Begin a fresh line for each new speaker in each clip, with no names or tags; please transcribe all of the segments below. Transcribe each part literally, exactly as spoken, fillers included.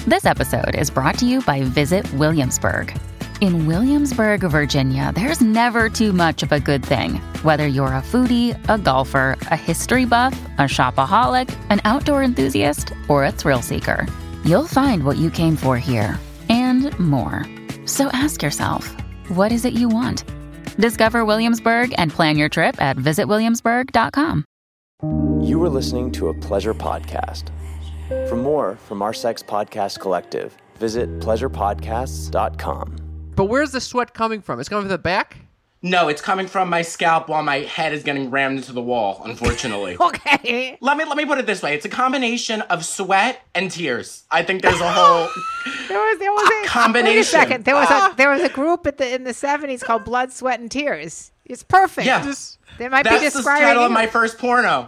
This episode is brought to you by Visit Williamsburg. In Williamsburg, Virginia, there's never too much of a good thing. Whether you're a foodie, a golfer, a history buff, a shopaholic, an outdoor enthusiast, or a thrill seeker, you'll find what you came for here and more. So ask yourself, what is it you want? Discover Williamsburg and plan your trip at visit williamsburg dot com.
You were listening to a Pleasure Podcast. For more from our Sex Podcast Collective, visit pleasure podcasts dot com.
But where's the sweat coming from? It's coming from the back?
No, it's coming from my scalp while my head is getting rammed into the wall, unfortunately.
Okay.
Let me let me put it this way. It's a combination of sweat and tears. I think there's a whole
there was there was a,
a combination.
Wait a second. There was a there was a group at the in the seventies called Blood, Sweat, and Tears. It's perfect.
Yeah.
Just,
they might
That's
be
the
describing
title
you.
of my first porno.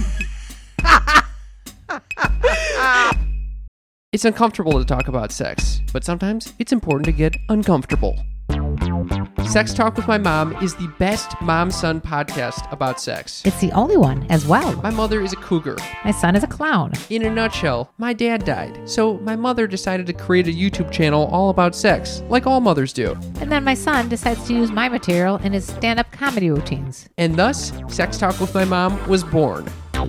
it's uncomfortable to talk about sex, but sometimes it's important to get uncomfortable. Sex Talk with My Mom is the best mom-son podcast about sex.
It's the only one as well.
My mother is a cougar.
My son is a clown.
In a nutshell, my dad died, so my mother decided to create a YouTube channel all about sex, like all mothers do.
And then my son decides to use my material in his stand-up comedy routines.
And thus, Sex Talk with My Mom was born.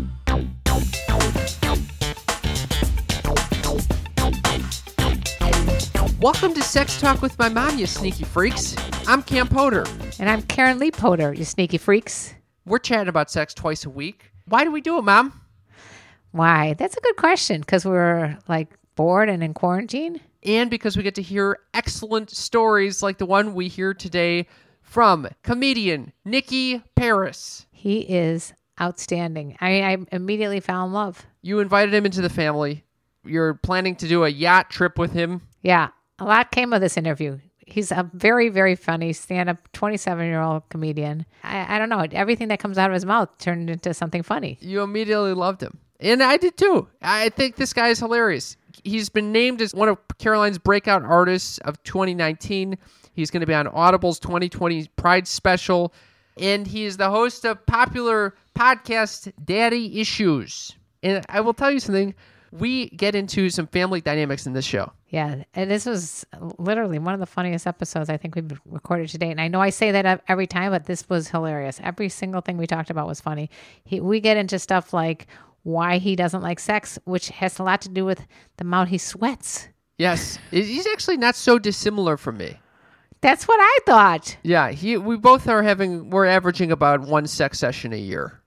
Welcome to Sex Talk with My Mom, you sneaky freaks. I'm Cam Potter.
And I'm Karen Lee Potter, you sneaky freaks.
We're chatting about sex twice a week. Why do we do it, Mom?
Why? That's a good question, because we're, like, bored and in quarantine.
And because we get to hear excellent stories like the one we hear today from comedian Nikki Paris.
He is outstanding. I, I immediately fell in love.
You invited him into the family. You're planning to do a yacht trip with him.
Yeah. A lot came of this interview. He's a very, very funny stand-up twenty-seven-year-old comedian. I, I don't know. Everything that comes out of his mouth turned into something funny.
You immediately loved him. And I did too. I think this guy is hilarious. He's been named as one of Caroline's breakout artists of twenty nineteen. He's going to be on Audible's twenty twenty Pride Special. And he is the host of popular podcast Daddy Issues. And I will tell you something. We get into some family dynamics in this show.
Yeah, and this was literally one of the funniest episodes I think we've recorded today. And I know I say that every time, but this was hilarious. Every single thing we talked about was funny. He, we get into stuff like why he doesn't like sex, which has a lot to do with the amount he sweats.
Yes, he's actually not so dissimilar from me.
That's what I thought.
Yeah, he. We both are having, we're averaging about one sex session a year.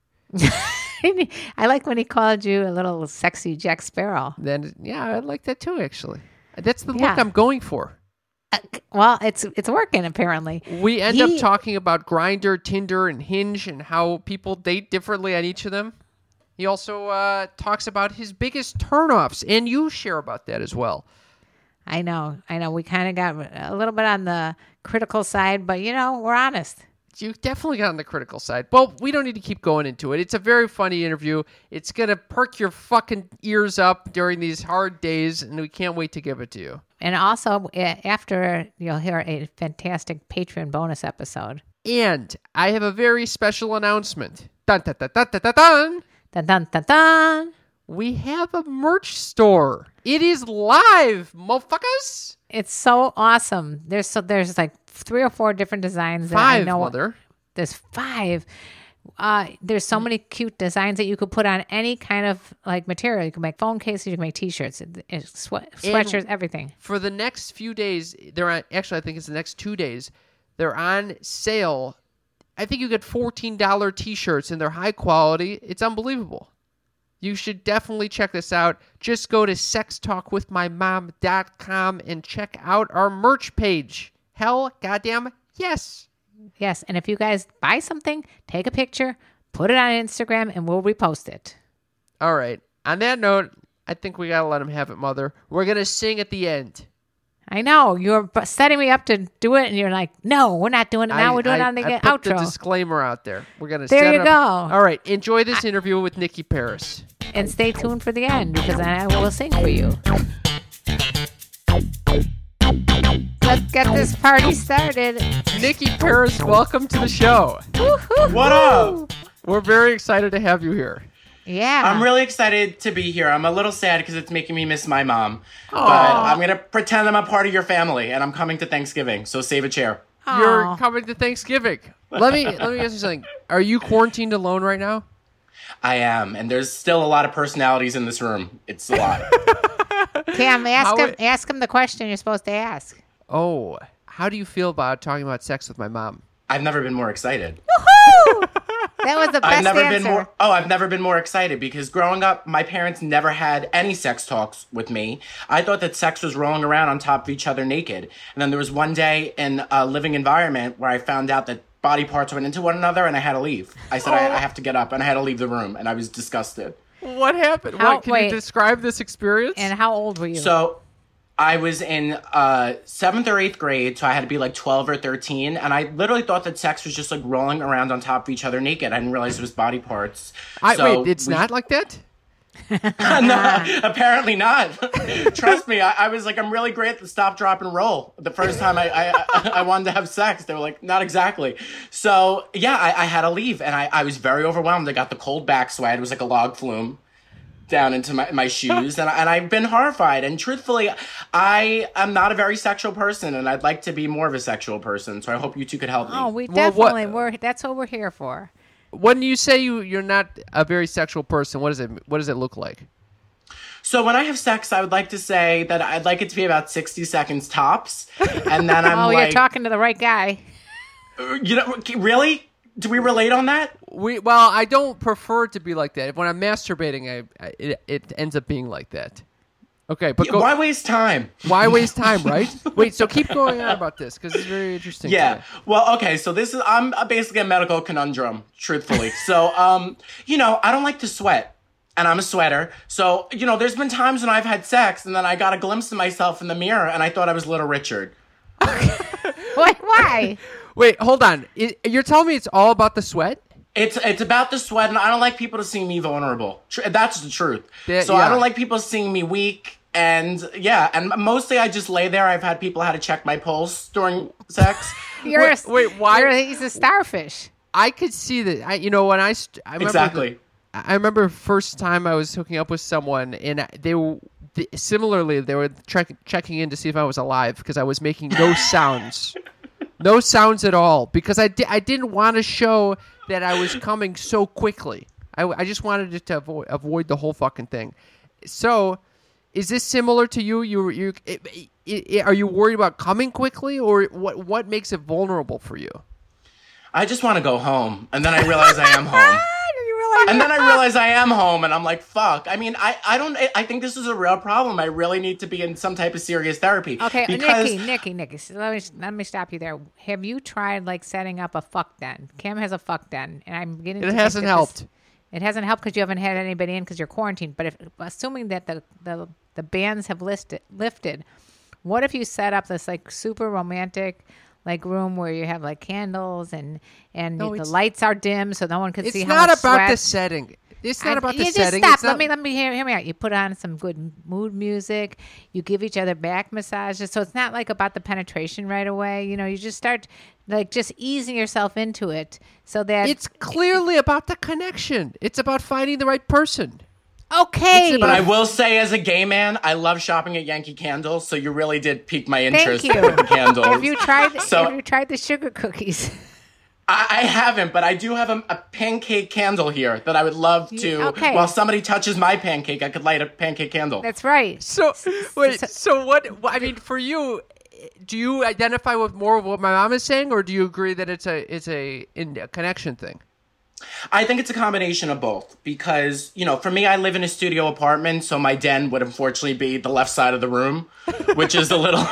I like when he called you a little sexy Jack Sparrow.
Then, yeah, I like that too, actually. That's the
Yeah.
look I'm going for.
Uh, well, it's it's working, apparently.
We end
He-
up talking about Grindr, Tinder, and Hinge and how people date differently on each of them. He also uh, talks about his biggest turnoffs, and you share about that as well.
I know. I know. We kind of got a little bit on the critical side, but, you know, we're honest.
You definitely got on the critical side. Well, we don't need to keep going into it. It's a very funny interview. It's going to perk your fucking ears up during these hard days, and we can't wait to give it to you.
And also, a- after, you'll hear a fantastic Patreon bonus episode.
And I have a very special announcement. Dun, dun, dun, dun, dun, dun, dun.
Dun, dun, dun, dun.
We have a merch store. It is live, motherfuckers.
It's so awesome. There's so there's like three or four different designs. That
Five,
I know.
mother.
There's five. Uh, there's so many cute designs that you could put on any kind of like material. You can make phone cases, you can make T-shirts, it- it's sweat, sweatshirts, everything.
For the next few days, they're on, actually, I think it's the next two days, they're on sale. I think you get fourteen dollars T-shirts, and they're high quality. It's unbelievable. You should definitely check this out. Just go to sex talk with my mom dot com and check out our merch page. Hell, goddamn, yes.
Yes, and if you guys buy something, take a picture, put it on Instagram, and we'll repost it.
All right. On that note, I think we got to let him have it, Mother. We're going to sing at the end.
I know. You're b- setting me up to do it, and you're like, no, we're not doing it now.
I,
we're doing
I,
it on the
I
get-
put
outro.
the disclaimer out there. We're going to
There
set
you
up.
go.
All right. Enjoy this interview with Nikki Paris.
And stay tuned for the end, because I will sing for you. Let's get this party started.
Nikki Paris, welcome to the show.
What up?
We're very excited to have you here.
Yeah.
I'm really excited to be here. I'm a little sad because it's making me miss my mom. Aww. But I'm going to pretend I'm a part of your family, and I'm coming to Thanksgiving, so save a chair.
Aww.
You're coming to Thanksgiving. Let me let me ask you something. Are you quarantined alone right now?
I am, and there's still a lot of personalities in this room. It's a lot.
Cam, ask
How
him,
it-
ask him the question you're supposed to ask.
Oh, how do you feel about talking about sex with my mom?
I've never been more excited.
Woohoo! That was the best
I've never
answer.
been more. Oh, I've never been more excited because growing up, my parents never had any sex talks with me. I thought that sex was rolling around on top of each other naked. And then there was one day in a living environment where I found out that body parts went into one another, and I had to leave. I said,
Oh.
I, I have to get up, and I had to leave the room, and I was disgusted.
What happened?
How-
what, can
wait.
you describe this experience?
And how old were you?
So I was in uh, seventh or eighth grade, so I had to be like twelve or thirteen, and I literally thought that sex was just like rolling around on top of each other naked. I didn't realize it was body parts.
I,
So
wait, it's
we-
not like that?
No, apparently not. Trust me, I, I was like, I'm really great at the stop, drop, and roll. The first time I I, I wanted to have sex, they were like, not exactly. So yeah, I, I had to leave, and I, I was very overwhelmed. I got the cold back sweat. It was like a log flume down into my, my shoes, and, and I've been horrified. And truthfully, I am not a very sexual person, and I'd like to be more of a sexual person. So I hope you two could help me.
oh, we
Well, what-
definitely were. That's what we're here for.
When you say you, you're not a very sexual person, what does it what does it look like?
So when I have sex, I would like to say that I'd like it to be about sixty seconds tops, and then I'm
Oh,
like,
you're talking to the right guy.
you know, really? Do we relate on that?
We well, I don't prefer it to be like that. When I'm masturbating, I, I it, it ends up being like that. Okay, but
Yeah,
go,
why waste time?
why waste time, right? Wait, so keep going on about this because it's very interesting. to
Yeah.
me.
Well, okay. So this is I'm basically a medical conundrum, truthfully. So, um, you know, I don't like to sweat, and I'm a sweater. So, you know, there's been times when I've had sex, and then I got a glimpse of myself in the mirror, and I thought I was Little Richard.
Why? Why?
Wait, hold on. I- you're telling me it's all about the sweat?
It's it's about the sweat, and I don't like people to see me vulnerable. Tr- That's the truth.
Yeah,
so
yeah.
I don't like people seeing me weak. And yeah, and mostly I just lay there. I've had people how to check my pulse during sex.
You're
Wait,
a,
wait, why-
You're a, he's a starfish.
I could see that. I, you know, when I, st- I remember
Exactly.
the- I remember first time I was hooking up with someone, and they were th- similarly they were check- checking in to see if I was alive because I was making no sounds, no sounds at all because I di- I didn't want to show that I was coming so quickly. I, I just wanted it to avoid avoid the whole fucking thing. So, is this similar to you? You you it, it, it, are you worried about coming quickly, or what? What makes it vulnerable for you?
I just want to go home, and then I realize I am home. And then I realize I am home, and I'm like, fuck. I mean, I, I don't, I think this is a real problem. I really need to be in some type of serious therapy.
Okay,
because
Nikki, Nikki, Nikki. So let me let me stop you there. Have you tried like setting up a fuck den? Cam has a fuck den, and I'm beginning.
It
to think
hasn't
that
helped.
This, it hasn't helped because you haven't had anybody in because you're quarantined. But if assuming that the the the bans have listed lifted, what if you set up this like super romantic like room where you have like candles and and
No,
the
it's-
lights are dim so no one can
It's
see how
not
much
about
sweat.
the setting. It's not
I-
about the
you just
setting.
Stop.
It's
Let
not-
me let me hear, hear me out. You put on some good mood music. You give each other back massages. So it's not like about the penetration right away. You know, you just start like just easing yourself into it so that
It's clearly about the connection. It's about finding the right person.
okay.
It's
But I will say, as a gay man, I love shopping at Yankee Candles. So you really did pique my
Thank
interest
you.
with the candles.
Have you tried?
So-
have you tried the sugar cookies?
I, I haven't, but I do have a, a pancake candle here that I would love to.
okay.
While somebody touches my pancake, I could light a pancake candle.
That's right.
So wait,
so-
so what? I mean, for you, do you identify with more of what my mom is saying, or do you agree that it's a it's a, in a connection thing?
I think it's a combination of both because, you know, for me, I live in a studio apartment, so my den would unfortunately be the left side of the room, which is a little...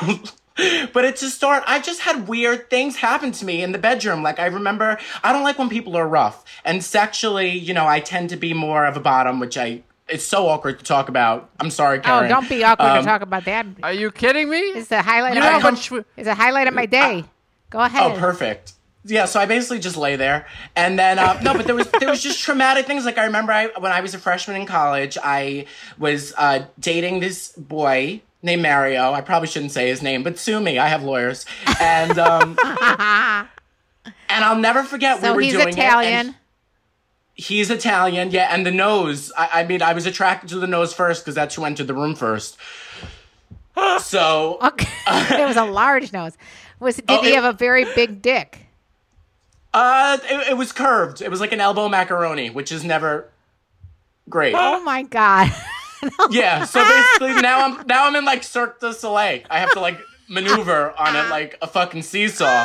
But it's a start. I just had weird things happen to me in the bedroom. Like, I remember, I don't like when people are rough. And sexually, you know, I tend to be more of a bottom, which I... It's so awkward to talk about. I'm sorry, Karen.
Oh, don't be awkward
Um,
to talk about that.
Are you kidding me?
It's the highlight.
You
of
know
my,
how much-
It's a highlight of my day. Go ahead.
Oh, perfect. Yeah, so I basically just lay there, and then uh, no, but there was there was just traumatic things. Like I remember, I when I was a freshman in college, I was uh, dating this boy named Mario. I probably shouldn't say his name, but sue me. I have lawyers, and um, and I'll never forget
So
we were
he's
doing
Italian.
it. and He's Italian, yeah, and the nose. I, I mean, I was attracted to the nose first because that's who entered the room first. So
Okay. It was a large nose. Was did
Oh,
he
it-
have a very big dick?
Uh, it, it was curved. It was like an elbow macaroni, which is never great.
Oh my god.
Yeah. So basically, now I'm now I'm in like Cirque du Soleil. I have to like maneuver on it like a fucking seesaw.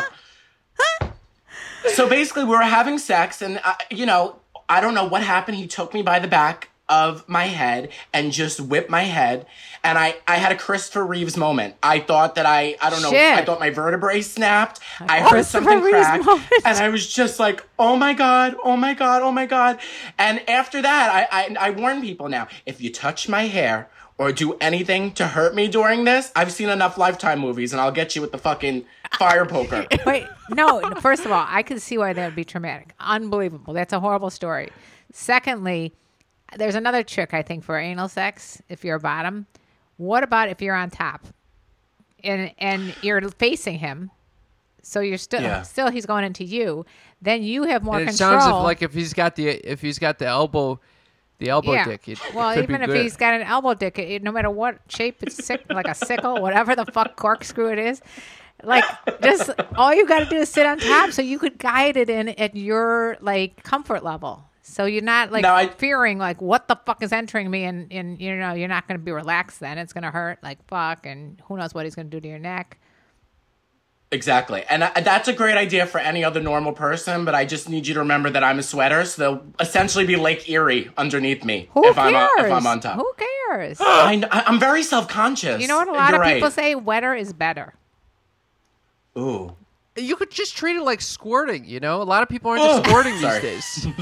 So basically, we were having sex, and I, you know, I don't know what happened. He took me by the back of my head and just whipped my head, and I, I had a Christopher Reeves moment. I thought that I, I don't know,
Shit.
I thought my vertebrae snapped. I heard
Christopher
something
Reeves
crack,
moment.
and I was just like, oh my God, oh my God, oh my God. And after that, I, I, I warn people now, if you touch my hair or do anything to hurt me during this, I've seen enough Lifetime movies, and I'll get you with the fucking fire poker.
Wait, no, no, first of all, I can see why that would be traumatic. Unbelievable. That's a horrible story. Secondly, there's another trick, I think, for anal sex if you're bottom. What about if you're on top and and you're facing him? So you're still
Yeah.
still he's going into you. Then you have more
And it
control.
sounds if, like if he's got the if he's got the elbow, the elbow
yeah.
dick. It
well,
could
even
be
if
good.
he's got an elbow dick, it, no matter what shape it's sick, like a sickle, whatever the fuck corkscrew it is. Like, just all you got to do is sit on top, so you could guide it in at your like comfort level. So you're not like
Now, I-
fearing like what the fuck is entering me, and, and you know you're not going to be relaxed. Then it's going to hurt like fuck, and who knows what he's going to do to your neck.
Exactly. And I, that's a great idea for any other normal person, but I just need you to remember that I'm a sweater, so there'll essentially be Lake Erie underneath me
Who
if
cares?
I'm on, if I'm on top.
Who cares?
I, kn- I- I'm very self-conscious.
You know what a lot
You're
of
right.
people say? Wetter is better.
Ooh.
You could just treat it like squirting. You know, a lot of people aren't
Oh,
just squirting
sorry.
these days.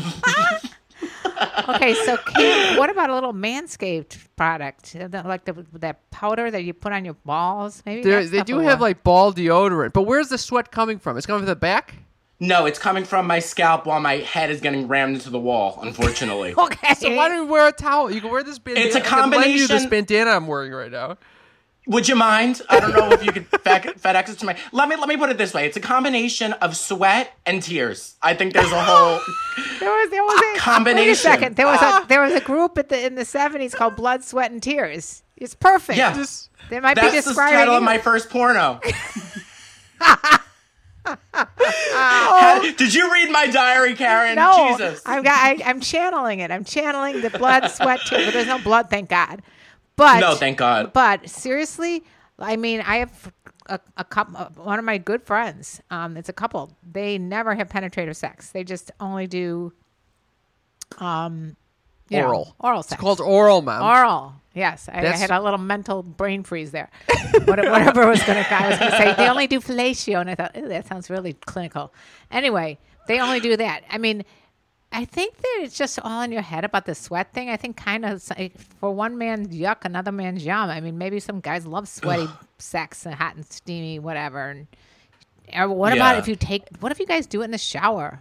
Okay, so Kim, what about a little Manscaped product, The- like the, that powder that you put on your balls? Maybe
They're-
that
they
stuff
do
will
have
work.
like ball deodorant, but where's the sweat coming from? It's coming from the back.
No, it's coming from my scalp while my head is getting rammed into the wall, unfortunately.
Okay.
So why don't you wear a towel? You can wear this bandana.
It's a
I can lend you this
combination-
bandana I'm wearing right now.
Would you mind? I don't know if you could Fed- FedEx it to my... Let me, let me put it this way. It's a combination of sweat and tears. I think there's a whole...
There was there was a,
combination.
Wait a second. There was a there was a group at the in the seventies called Blood, Sweat, and Tears. It's perfect.
Yeah.
Just
They might be
That's the
describing
title of
you.
my first porno. How- Did you read my diary, Karen?
No,
Jesus.
I'm got, I, I'm channeling it. I'm channeling the blood, sweat, tears. But there's no blood, thank God. But
No, thank God.
But seriously, I mean, I have a, a couple. One of my good friends. Um, it's a couple. They never have penetrative sex. They just only do, um, you know,
oral.
oral sex.
It's called oral, mom.
Oral. Yes, I, I
That's-
had a little mental brain freeze there. What- Whatever was going to, I was going to say they only do fellatio, and I thought, "Ew, that sounds really clinical." Anyway, they only do that. I mean, I think that it's just all in your head about the sweat thing. I think kind of for one man's yuck, another man's yum. I mean, maybe some guys love sweaty sex and hot and steamy, whatever. And or what about
Yeah.
if you take? What if you guys do it in the shower?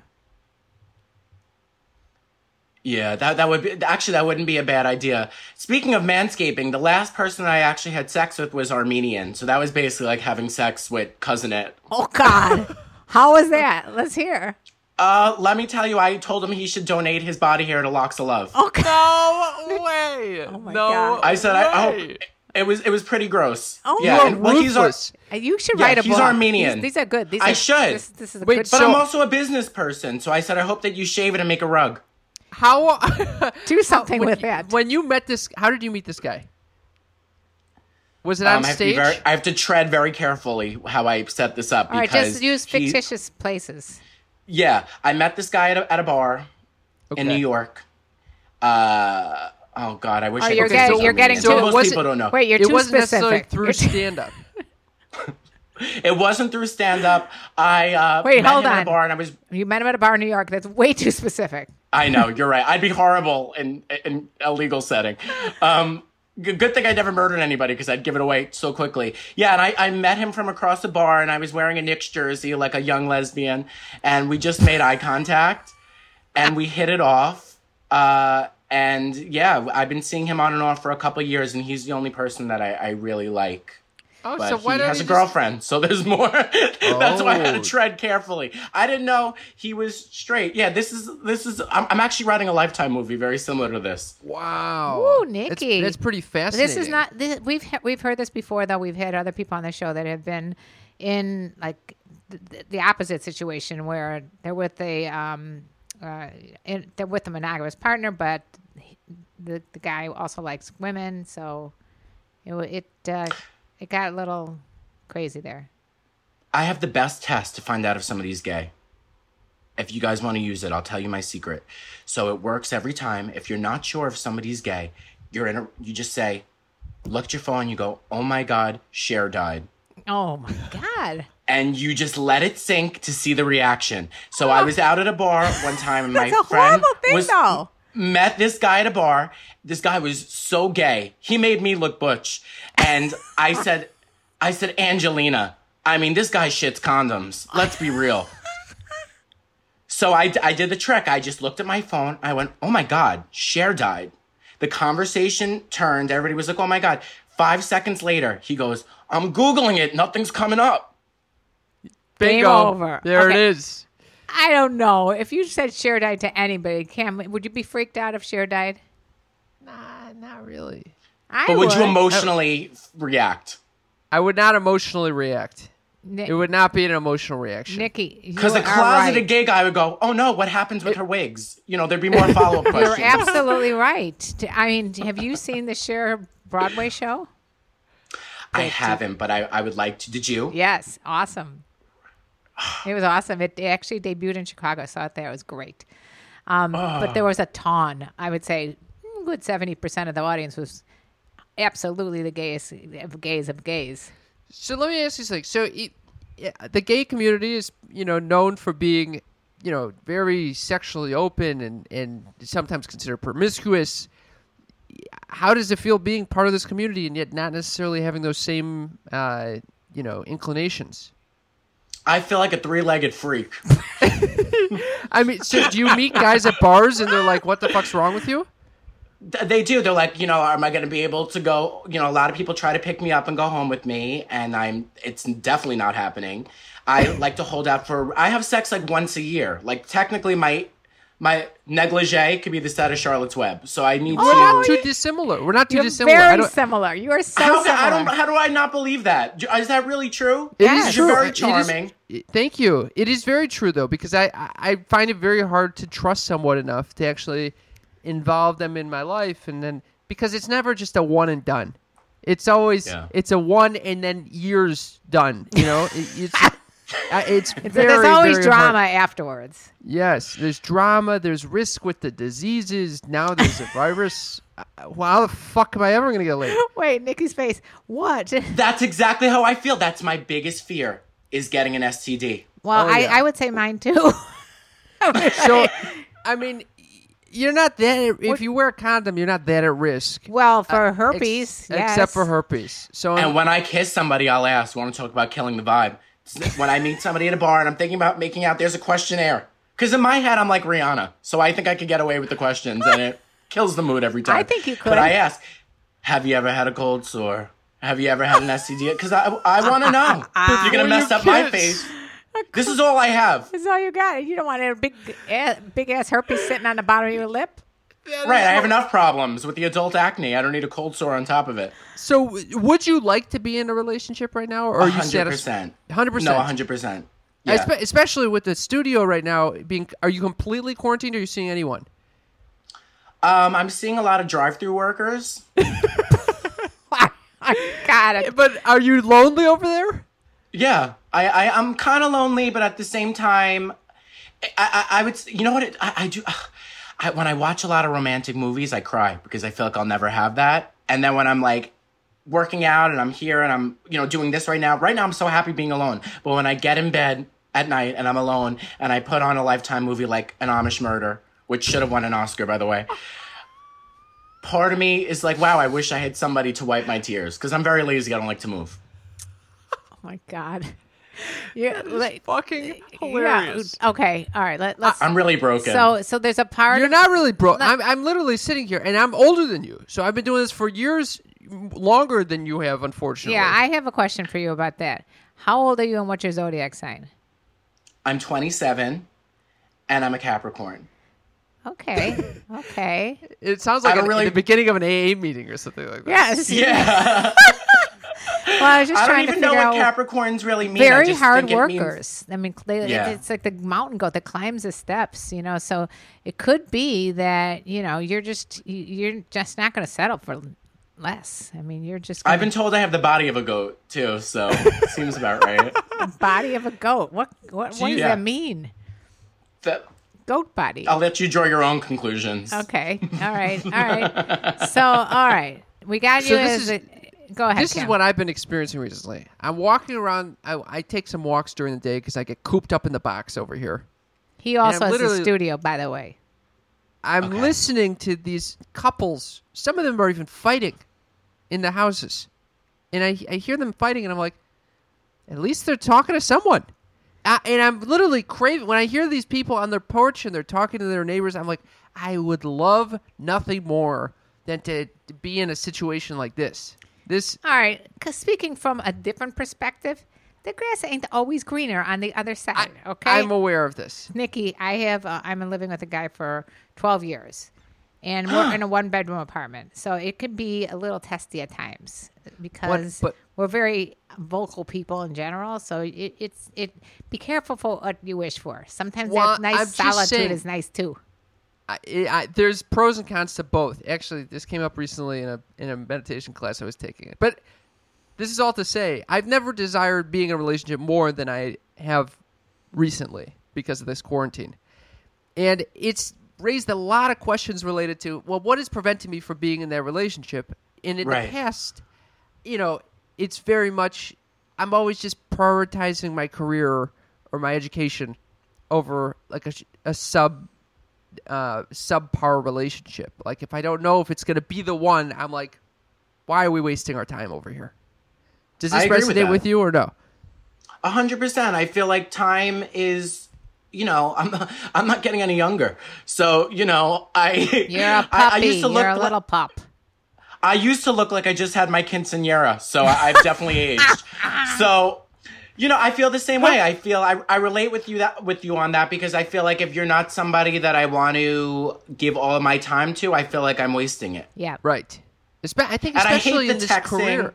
Yeah, that that would be actually that wouldn't be a bad idea. Speaking of manscaping, the last person I actually had sex with was Armenian, so that was basically like having sex with cousinette.
Oh God, how was that? Let's hear.
Uh, let me tell you, I told him he should donate his body hair to Locks of Love.
Oh God.
No way. Oh
my
no
God.
I said, I, I
way.
hope it was it was pretty gross.
Oh,
yeah,
you are
and, well, he's our,
ruthless.
Uh, You should
Yeah,
write a
he's
book.
Armenian.
These, these are good. These
I
are,
should.
This, this is a
Wait,
good.
but
So-
I'm also a business person, so I said I hope that you shave it and make a rug.
How
Do something
when
with
you-
that.
When you met this, how did you meet this guy? Was it on
Um, I, have to be
stage?
very, I have to tread very carefully how I set this up.
All right,
because
just use
he-
fictitious places.
Yeah, I met this guy at a, at a bar in New
Okay.
York. Uh, oh God, I wish
Oh,
I could
you're
say
getting-
something
you're getting
Armenian,
too-
but
So
most
was
people
it-
don't know.
Wait, you're
it
too
wasn't necessarily
specific.
through
You're too-
stand-up.
It wasn't through stand up. I uh,
Wait,
met
hold
him at
on.
a bar and I was.
You met him at a bar in New York. That's way too specific.
I know you're right. I'd be horrible in in a legal setting. Um, g- good thing I never murdered anybody because I'd give it away so quickly. Yeah, and I, I met him from across the bar and I was wearing a Knicks jersey like a young lesbian, and we just made eye contact and we hit it off. Uh, and yeah, I've been seeing him on and off for a couple years, and he's the only person that I, I really like.
Oh,
but
so why
he
don't
has
you
a
just-
girlfriend, so there's more. That's why I had
Oh.
to tread carefully. I didn't know he was straight. Yeah, this is this is. I'm, I'm actually writing a Lifetime movie very similar to this.
Wow.
Ooh,
That's-
Nikki.
That's, pretty fascinating.
This is not. This, we've he- we've heard this before, though. We've had other people on the show that have been in like the, the opposite situation where they're with a um, uh, in, they're with a monogamous partner, but he- the the guy also likes women, so it wa- it uh, it got a little crazy there.
I have the best test to find out if somebody's gay. If you guys want to use it, I'll tell you my secret. So it works every time. If you're not sure if somebody's gay, you're in a, you just say, look at your phone, you go, oh my God, Cher died.
Oh my God.
And you just let it sink to see the reaction. So I was out at a bar one time and my
That's a
friend
horrible thing,
was,
though.
met this guy at a bar. This guy was so gay. He made me look butch. And I said, I said, Angelina, I mean, this guy shits condoms. Let's be real. So I, I did the trick. I just looked at my phone. I went, oh my God, Cher died. The conversation turned. Everybody was like, oh my God. Five seconds later, he goes, I'm Googling it. Nothing's coming up.
Bingo.
Game over.
There
Okay.
it is.
I don't know. If you said Cher died to anybody, Cam, would you be freaked out if Cher died?
Nah, not really.
I
But would you
would.
emotionally react?
I would not emotionally react.
Ni-
It would not be an emotional reaction.
Nikki, you
Because a
are
closeted
right.
gay guy would go, oh no, what happens with her wigs? You know, there'd be more follow-up
You're
questions.
absolutely right. T- I mean, have you seen the Cher Broadway show?
I haven't, but I, I would like to. Did you?
Yes, awesome. It was awesome. It, it actually debuted in Chicago. I saw it there. It was great. Um, But there was a ton. I would say a good seventy percent of the audience was absolutely the gayest of gays of gays.
So let me ask you something. So it, yeah, the gay community is, you know, known for being, you know, very sexually open and, and sometimes considered promiscuous. How does it feel being part of this community and yet not necessarily having those same, uh, you know, inclinations?
I feel like a three-legged freak.
I mean, so do you meet guys at bars and they're like, what the fuck's wrong with you?
Th- They do. They're like, you know, am I going to be able to go? You know, a lot of people try to pick me up and go home with me, and I'm. It's definitely not happening. I like to hold out for. I have sex like once a year. Like technically, my my negligee could be the set of Charlotte's Web. So I need
We're
to.
not too dissimilar. We're not too
You're
dissimilar. I
very
don't,
similar. You are so
How,
similar.
I don't. How do I not believe that? Is that really true?
It
Yes.
is
You're
true.
very
It is-
charming.
it- thank you. It is very true, though, because I, I I find it very hard to trust someone enough to actually involve them in my life, and then because it's never just a one and done. It's always
Yeah.
it's a one and then years done. You know, it, it's uh, it's
It's-
very
There's always
very
drama
hard.
afterwards.
Yes, there's drama. There's risk with the diseases. Now there's a virus. Uh, well, how the fuck am I ever gonna get laid?
Wait, Nikki's face. What?
That's exactly how I feel. That's my biggest fear: is getting an S T D.
Well,
Oh,
I,
yeah.
I would say mine too.
So, I mean, you're not that. If you wear a condom, you're not that at risk.
Well, for
Ex-
herpes, yes.
except for herpes. So,
And when I kiss somebody, I'll ask, want to talk about killing the vibe? When I meet somebody at a bar and I'm thinking about making out, there's a questionnaire. Because in my head, I'm like Rihanna. So I think I could get away with the questions, and it kills the mood every time.
I think you could.
But I ask, have you ever had a cold sore? Have you ever had an S T D? Because I, I want to know. You're going to mess
you
up my
kiss.
face. This is all I have.
That's all you got. You don't want a big, eh, big ass herpes sitting on the bottom of your lip.
Right, I have enough problems with the adult acne. I don't need a cold sore on top of it.
so w- would you like to be in a relationship right now, or are you
one hundred
satisfied?
percent.
one hundred percent.
No, one hundred percent. Yeah.
Espe- Especially with the studio right now being. Are you completely quarantined? Or are you seeing anyone?
Um, I'm seeing a lot of drive-through workers.
I got it.
But are you lonely over there?
Yeah, I, I I'm kind of lonely, but at the same time, I, I, I would, you know what, it, I, I do, I, when I watch a lot of romantic movies, I cry because I feel like I'll never have that. And then when I'm like working out and I'm here and I'm, you know, doing this right now, right now I'm so happy being alone. But when I get in bed at night and I'm alone and I put on a Lifetime movie like An Amish Murder, which should have won an Oscar, by the way, part of me is like, wow, I wish I had somebody to wipe my tears because I'm very lazy. I don't like to move.
Oh my god. Yeah, like,
Fucking
yeah.
hilarious.
Okay. All right. Let, let's.
I'm really broken.
so so there's a part.
You're
of,
not really broke. I'm, I'm literally sitting here, and I'm older than you. So I've been doing this for years. longer than you have, unfortunately.
Yeah, I have a question for you about that. How old are you and what's your zodiac sign?
I'm twenty-seven, and I'm a Capricorn.
Okay. Okay.
It sounds like
I don't
an,
really-
the beginning of an A A meeting or something like that.
Yes.
Yeah.
Well, I was just
I don't
trying to
even know
figure
what
out.
Capricorns really mean. I
Very
just
hard
think it means-
workers. I mean, they,
Yeah.
it's like the mountain goat that climbs the steps, you know. So it could be that you know you're just you- you're just not going to settle for less. I mean, you're just. Gonna,
I've been told I have the body of a goat too, so seems about right.
the body of a goat. What what, what does
Yeah.
that mean?
That,
Goat body.
I'll let you draw your own conclusions.
Okay. All right. All right. So all right, we got
So
you
this
as
is-
a. Go ahead.
This is
Cam.
what I've been experiencing recently. I'm walking around. I, I take some walks during the day because I get cooped up in the box over here.
He also
I'm
has a
literally-
studio, by the way.
I'm
Okay.
listening to these couples. Some of them are even fighting in the houses. And I, I hear them fighting, and I'm like, at least they're talking to someone. Uh, and I'm literally craving. When I hear these people on their porch and they're talking to their neighbors, I'm like, I would love nothing more than to, to be in a situation like this. This
All right. Because speaking from a different perspective, the grass ain't always greener on the other side. Okay.
I'm aware of this.
Nikki, I have. Uh, I'm living with a guy for twelve years, and we're in a one bedroom apartment, so it could be a little testy at times because
but-
we're very vocal people in general. So it, it's it. Be careful for what you wish for. Sometimes
Well,
that nice
I'm just
solitude
saying-
is nice too.
I, I, there's pros and cons to both. Actually, this came up recently in a in a meditation class I was taking. But this is all to say, I've never desired being in a relationship more than I have recently because of this quarantine. And it's raised a lot of questions related to, well, what is preventing me from being in that relationship? And in
Right.
the past, you know, it's very much, I'm always just prioritizing my career or my education over like a, a sub uh, subpar relationship. Like if I don't know if it's going to be the one, I'm like, why are we wasting our time over here? Does this
I agree with
resonate
that.
with you or no?
A hundred percent. I feel like time is, you know, I'm not, I'm not getting any younger. So, you know, I
You're a puppy.
I, I used to look
You're a
li-
little pup.
I used to look like I just had my quinceañera, so I, I've definitely aged. So, you know, I feel the same way. I feel I, I relate with you that with you on that because I feel like if you're not somebody that I want to give all of my time to, I feel like I'm wasting it.
Yeah.
Right. Espe- I think
And I hate
especially
the
in this
texting.
career.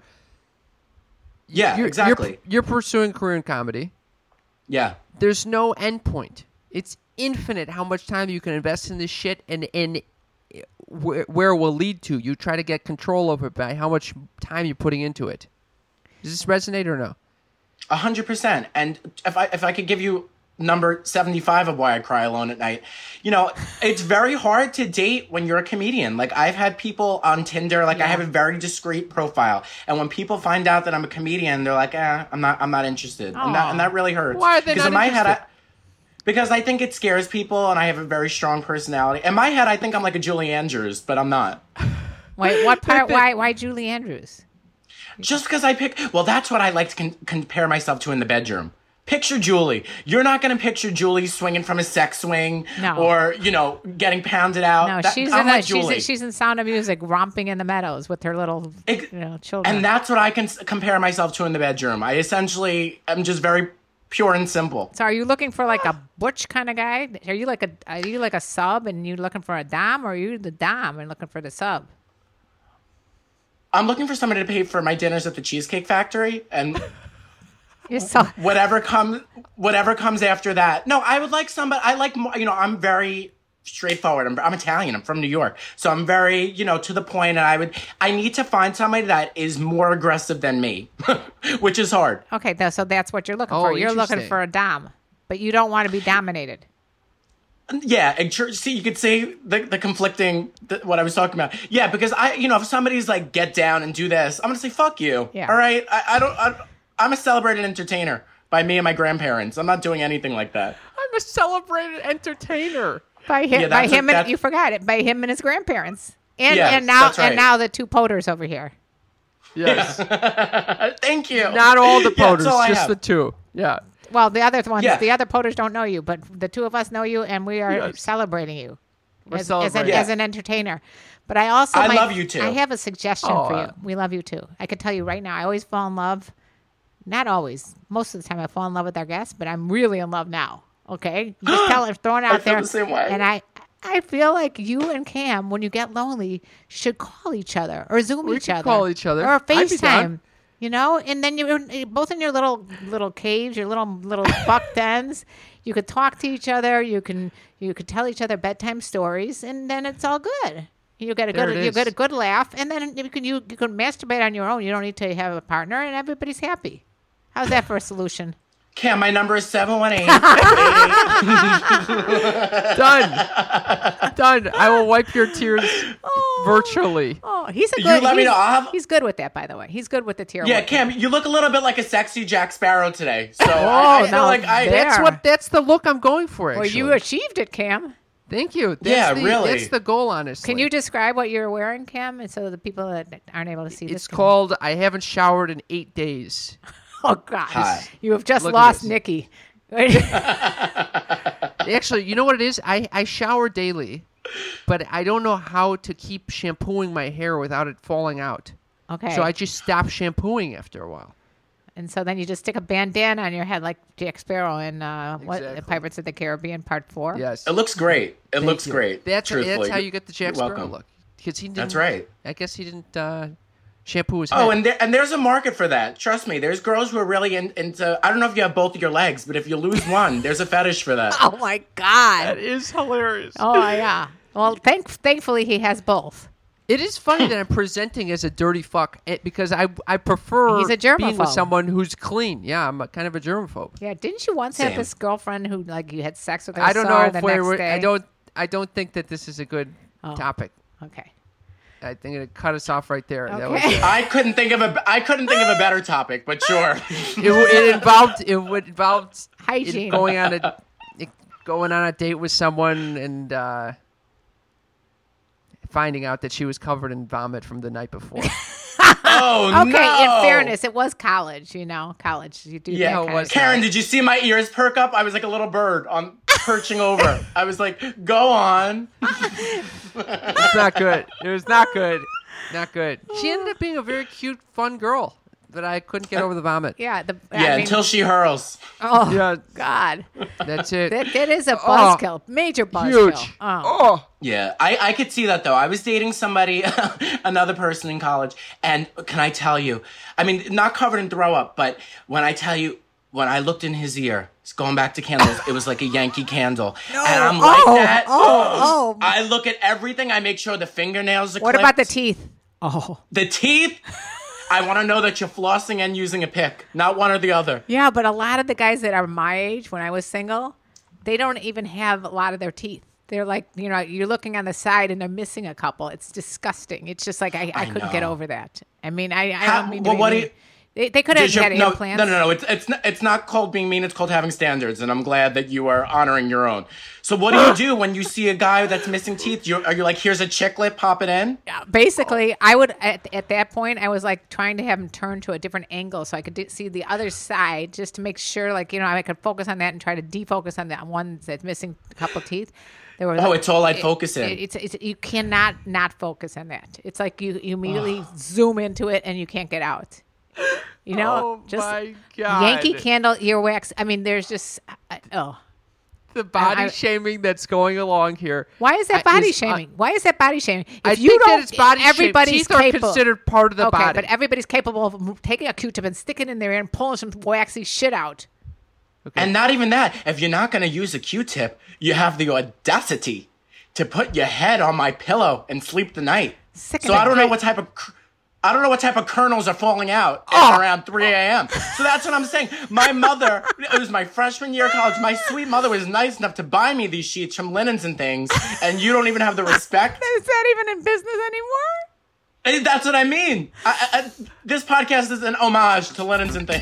Yeah,
You're,
exactly.
You're, you're pursuing career in comedy.
yeah.
There's no end point. It's infinite how much time you can invest in this shit and, and where, where it will lead to. You try to get control over it by how much time you're putting into it. Does this resonate or no?
A hundred percent. And if I if I could give you number seventy-five of why I cry alone at night, you know, it's very hard to date when you're a comedian. Like I've had people on Tinder, like I have a very discreet profile, and when people find out that I'm a comedian, they're like, "Eh, I'm not, I'm not interested," and that and that really hurts.
Why are they
Because
not
in my head, I,
interested?
because I think it scares people, and I have a very strong personality. In my head, I think I'm like a Julie Andrews, but I'm not.
Wait, what part? Why? Why Julie Andrews?
Just because I pick, well, that's what I like to con- compare myself to in the bedroom. Picture Julie. You're not going to picture Julie swinging from a sex swing
No.
or, you know, getting pounded out.
No,
That-
she's
I'm
in
like
a, she's
Julie.
in, she's in Sound of Music, romping in the meadows with her little
Ex-
you know children.
And that's what I can s- compare myself to in the bedroom. I essentially am just very pure and simple.
So, are you looking for like a butch kind of guy? Are you like a are you like a sub and you looking for a dom, or are you the dom and looking for the sub?
I'm looking for somebody to pay for my dinners at the Cheesecake Factory and
You're so
whatever comes whatever comes after that. No, I would like somebody I like more, you know, I'm very straightforward. I'm, I'm Italian. I'm from New York. So I'm very, you know, to the point, and I would I need to find somebody that is more aggressive than me, which is hard.
okay. Th- so that's what you're looking
Oh,
for. You're looking
interesting.
for a dom, but you don't want to be dominated.
Yeah, and tr- see, you could say the, the conflicting, the, what I was talking about. Yeah, because I, you know, if somebody's like, get down and do this, I'm going to say, fuck you.
Yeah.
All right? I, I don't, I, I'm a celebrated entertainer by me and my grandparents. I'm not doing anything like that.
I'm a celebrated entertainer.
By him,
Yeah,
by
that's a-
him, and
that's-
you forgot it. By him and his grandparents, and
Yes,
and now
that's right.
and now the two poters over here.
Yes.
Thank you.
Not all the
Yeah, that's
poters,
all I
just
have.
the two. Yeah.
Well, the other ones,
Yeah.
the other poters don't know you, but the two of us know you, and we are
Yes.
celebrating you.
We're
as, as, an,
celebrating.
Yeah.
as an entertainer. But I also
I
might-
love you too.
I have a suggestion
Oh,
for you.
uh,
We love you too. I can tell you right now. I always fall in love. Not always. Most of the time, I fall in love with our guests, but I'm really in love now. Okay, just tell it, throwing it out
feel
there.
the same way.
And I, I feel like you and Cam, when you get lonely, should call each other or Zoom
We
each
could
other,
call each other.
or
I'd be down.
FaceTime. You know, and then you're you're both in your little little caves, your little little buck dens. You could talk to each other. You can you could tell each other bedtime stories, and then it's all good. You get a
There
good
it
you
is.
get a good laugh, and then you can you, you can masturbate on your own. You don't need to have a partner, and everybody's happy. How's that for a solution?
Cam, my number is seven one eight.
Done. Done. I will wipe your tears virtually.
Oh, he's a
You
good.
let me
he's,
know. I'll have-
he's good with that, by the way. He's good with the tear.
Yeah,
wiping.
Cam, you look a little bit like a sexy Jack Sparrow today. So I, I feel
now
like I.
there.
That's what. That's the look I'm going for.
Well,
Actually.
you achieved it, Cam.
Thank you. That's
Yeah,
the,
really.
That's the goal, honestly.
Can you describe what you're wearing, Cam, and so the people that aren't able to see this?
It's
can-
called I haven't showered in eight days.
Oh God,
Hi.
you have just
Look at
lost
this.
Nikki.
Actually, you know what it is? I, I shower daily, but I don't know how to keep shampooing my hair without it falling out.
Okay.
So I just stop shampooing after a while.
And so then you just stick a bandana on your head like Jack Sparrow in uh, what
Exactly.
Pirates of the Caribbean Part Four.
Yes.
It looks great. It
Thank
looks
you.
great.
That's
truthfully.
that's how you get the Jack
You're
Sparrow
welcome.
look. Because he didn't.
That's right.
I guess he didn't uh, shampoo his head.
Oh, and there, and there's a market for that. Trust me. There's girls who are really in, into. I don't know if you have both of your legs, but if you lose one, there's a fetish for that.
Oh my God.
that is hilarious.
Oh yeah. Well, thank thankfully he has both.
It is funny that I'm presenting as a dirty fuck eh, because I I prefer
He's a
being
germaphobe.
with someone who's clean. Yeah, I'm a, kind of a germaphobe.
Yeah. Didn't you once have
Same.
this girlfriend who like you had sex with her?
I don't
saw
know
her
if
the
we
next
were.
day?
I don't. I don't think that this is a good
Oh.
topic.
Okay.
I think it cut us off right there. That was
Okay.
it.
I couldn't think of a. I couldn't think of a better topic, but sure.
it, it involved it would involved
Hygiene.
it going on a it, going on a date with someone and uh, finding out that she was covered in vomit from the night before.
Oh
Okay.
no!
In fairness, it was college. You know, college. You do
Yeah,
that
it
kind
was.
of
Karen, did you see my ears perk up? I was like a little bird on perching over. I was like, "Go on."
It's not good. It was not good. Not good. She ended up being a very cute, fun girl, but I couldn't get over the vomit.
Yeah. The, I
Yeah,
mean-
until she hurls.
Oh
Yeah,
God.
that's it.
That, that is a
Oh,
buzzkill, major buzzkill.
Huge.
Oh.
Oh,
Yeah, I, I could see that though. I was dating somebody, another person in college, and can I tell you? I mean, not covered in throw up, but when I tell you, when I looked in his ear, it's going back to candles, it was like a Yankee candle, and I'm like
Oh,
that.
oh, oh.
I look at everything. I make sure the fingernails are
What
clipped.
about the teeth? Oh.
The teeth? I want to know that you're flossing and using a pick, not one or the other.
Yeah, but a lot of the guys that are my age, when I was single, they don't even have a lot of their teeth. They're like, you know, you're looking on the side and they're missing a couple. It's disgusting. It's just like I, I,
I
couldn't get
know.
over that. I mean, I, I
How-
don't mean to
well,
be
what do
mean.
you-
They, they could have
Did you-
had
no,
implants.
No, no, no. It's it's not, it's not called being mean. It's called having standards, and I'm glad that you are honoring your own. So, what do you do when you see a guy that's missing teeth? You are you like, here's a chiclet, pop it in?
Basically, I would at, at that point I was like trying to have him turn to a different angle so I could do, see the other side, just to make sure, like you know, I could focus on that and try to defocus on that one that's missing a couple teeth. There was
Oh, it's all I'd focus in.
It, it's, it's you cannot not focus on that. It's like you, you immediately zoom into it and you can't get out. You know,
Oh,
just
my God.
Yankee Candle earwax. I mean, there's just uh, oh.
the body
I-
shaming that's going along here.
Why is that
uh,
body
is, uh,
shaming? Why is that body shaming? If
I
you
think
don't,
that it's body
everybody's
shaming. Teeth
capable.
are considered part of the
okay,
body.
but everybody's capable of taking a Q-tip and sticking it in there and pulling some waxy shit out.
And not even that. If you're not going to use a Q-tip, you have the audacity to put your head on my pillow and sleep the night.
Sick of
so
that
I don't know
great-
what type of. cr- I don't know what type of kernels are falling out
Oh.
at around three a.m. So that's what I'm saying. My mother, it was my freshman year of college. My sweet mother was nice enough to buy me these sheets from Linens and things, and you don't even have the respect.
Is that even in business anymore?
Eh, That's what I mean. I, I, I- this podcast is an homage to Linens and things.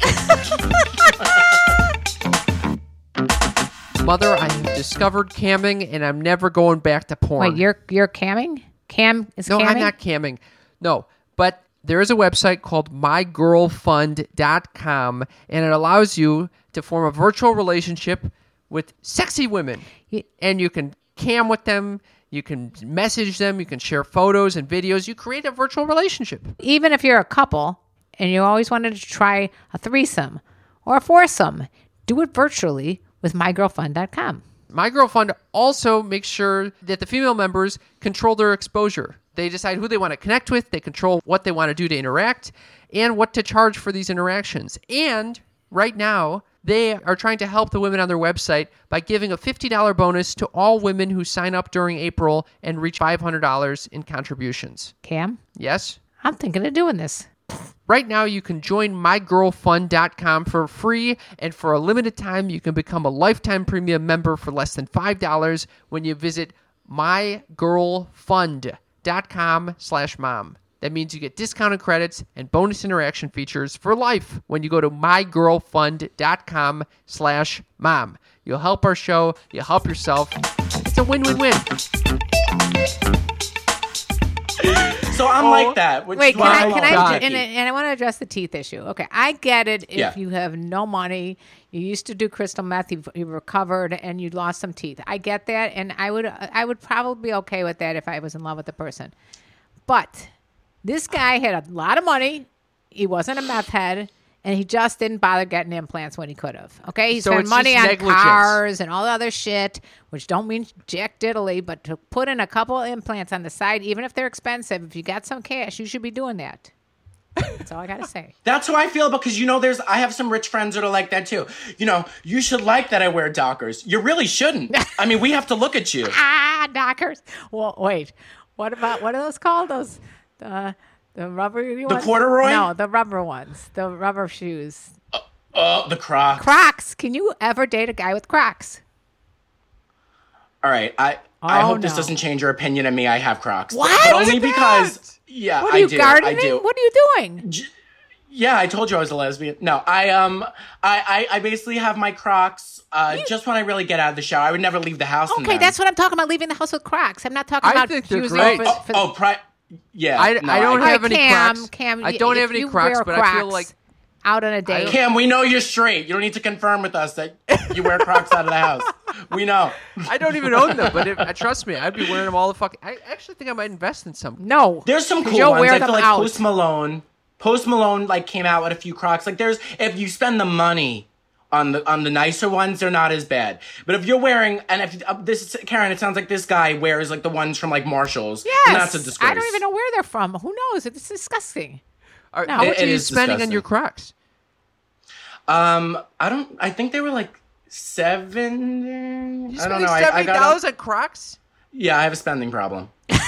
Mother, I have discovered camming, and I'm never going back to porn.
Wait, you're you're camming? Cam is
no,
camming?
I'm not camming. No, but there is a website called my girl fund dot com, and it allows you to form a virtual relationship with sexy women.
Ye-
And you can cam with them. You can message them. You can share photos and videos. You create a virtual relationship.
Even if you're a couple and you always wanted to try a threesome or a foursome, do it virtually with my girl fun dot com.
MyGirlFund also makes sure that the female members control their exposure. They decide who they want to connect with. They control what they want to do to interact and what to charge for these interactions. And right now, they are trying to help the women on their website by giving a fifty dollars bonus to all women who sign up during April and reach five hundred dollars in contributions.
Cam,
Yes?
I'm thinking of doing this.
Right now, you can join my girl fund dot com for free, and for a limited time, you can become a lifetime premium member for less than five dollars when you visit my girl fund dot com slash mom. That means you get discounted credits and bonus interaction features for life when you go to my girl fund dot com slash mom. You'll help our show, you'll help yourself. It's a win-win-win.
So I'm
Oh,
like that. Which
Wait,
is
can
why
I,
I'm
can
all
I,
God.
and, and I want to address the teeth issue. Okay, I get it if
Yeah.
you have no money, you used to do crystal meth, you've, you've recovered, and you lost some teeth. I get that, and I would, I would probably be okay with that if I was in love with the person. But this guy had a lot of money, he wasn't a meth head, and he just didn't bother getting implants when he could have. Okay, he
So
spent
it's
money
just
on
negligence.
cars and all the other shit, which don't mean jack diddly, but to put in a couple of implants on the side, even if they're expensive, if you got some cash, you should be doing that. That's all I got to say.
That's how I feel because, you know, there's, I have some rich friends that are like that too. You know, you should like that I wear Dockers. You really shouldn't. I mean, we have to look at you.
Ah, Dockers. Well, wait. What about, what are those called? Those, the, the rubber ones?
corduroy?
No, the rubber ones. The rubber shoes.
Oh, the Crocs.
Crocs. Can you ever date a guy with Crocs?
All right. I, I
Oh,
hope this
no.
doesn't change your opinion of me. I have Crocs.
What?
But
Look
only
at that.
because, yeah,
What are
I
you
do.
gardening?
I do.
What are you doing?
Yeah, I told you I was a lesbian. No, I um, I I, I basically have my Crocs. Uh, just when I really get out of the shower, I would never leave the house. in
Okay,
them.
that's what I'm talking about. Leaving the house with Crocs. I'm not talking
I
about
think they're
using
great.
for-
Oh,
for-
oh, pri- yeah.
I,
no,
I don't
All
have
right,
any
Cam,
Crocs.
Cam,
I don't
if
have any
you
Crocs,
wear
but I feel
Crocs
like
out on a date.
Cam, we know you're straight. You don't need to confirm with us that you wear Crocs out of the house. We know.
I don't even own them. But if, uh, trust me, I'd be wearing them all the fucking. I actually think I might invest in some.
No,
There's some
'cause
cool
you'll
ones.
wear
I
them
feel like
out.
Post Malone. Post Malone like came out with a few Crocs. Like there's if you spend the money on the on the nicer ones, they're not as bad. But if you're wearing and if uh, this is Karen, it sounds like this guy wears like the ones from like Marshalls.
Yes,
and that's a disgrace.
I don't even know where they're from. Who knows? It's disgusting.
Are,
No.
How much
It-
are
it
you
is
spending on
disgusting.
your Crocs?
Um, I don't. I think they were like seven.
You
I don't know.
spending
I, I
seventy
got.
dollars on Crocs?
Yeah, I have a spending problem.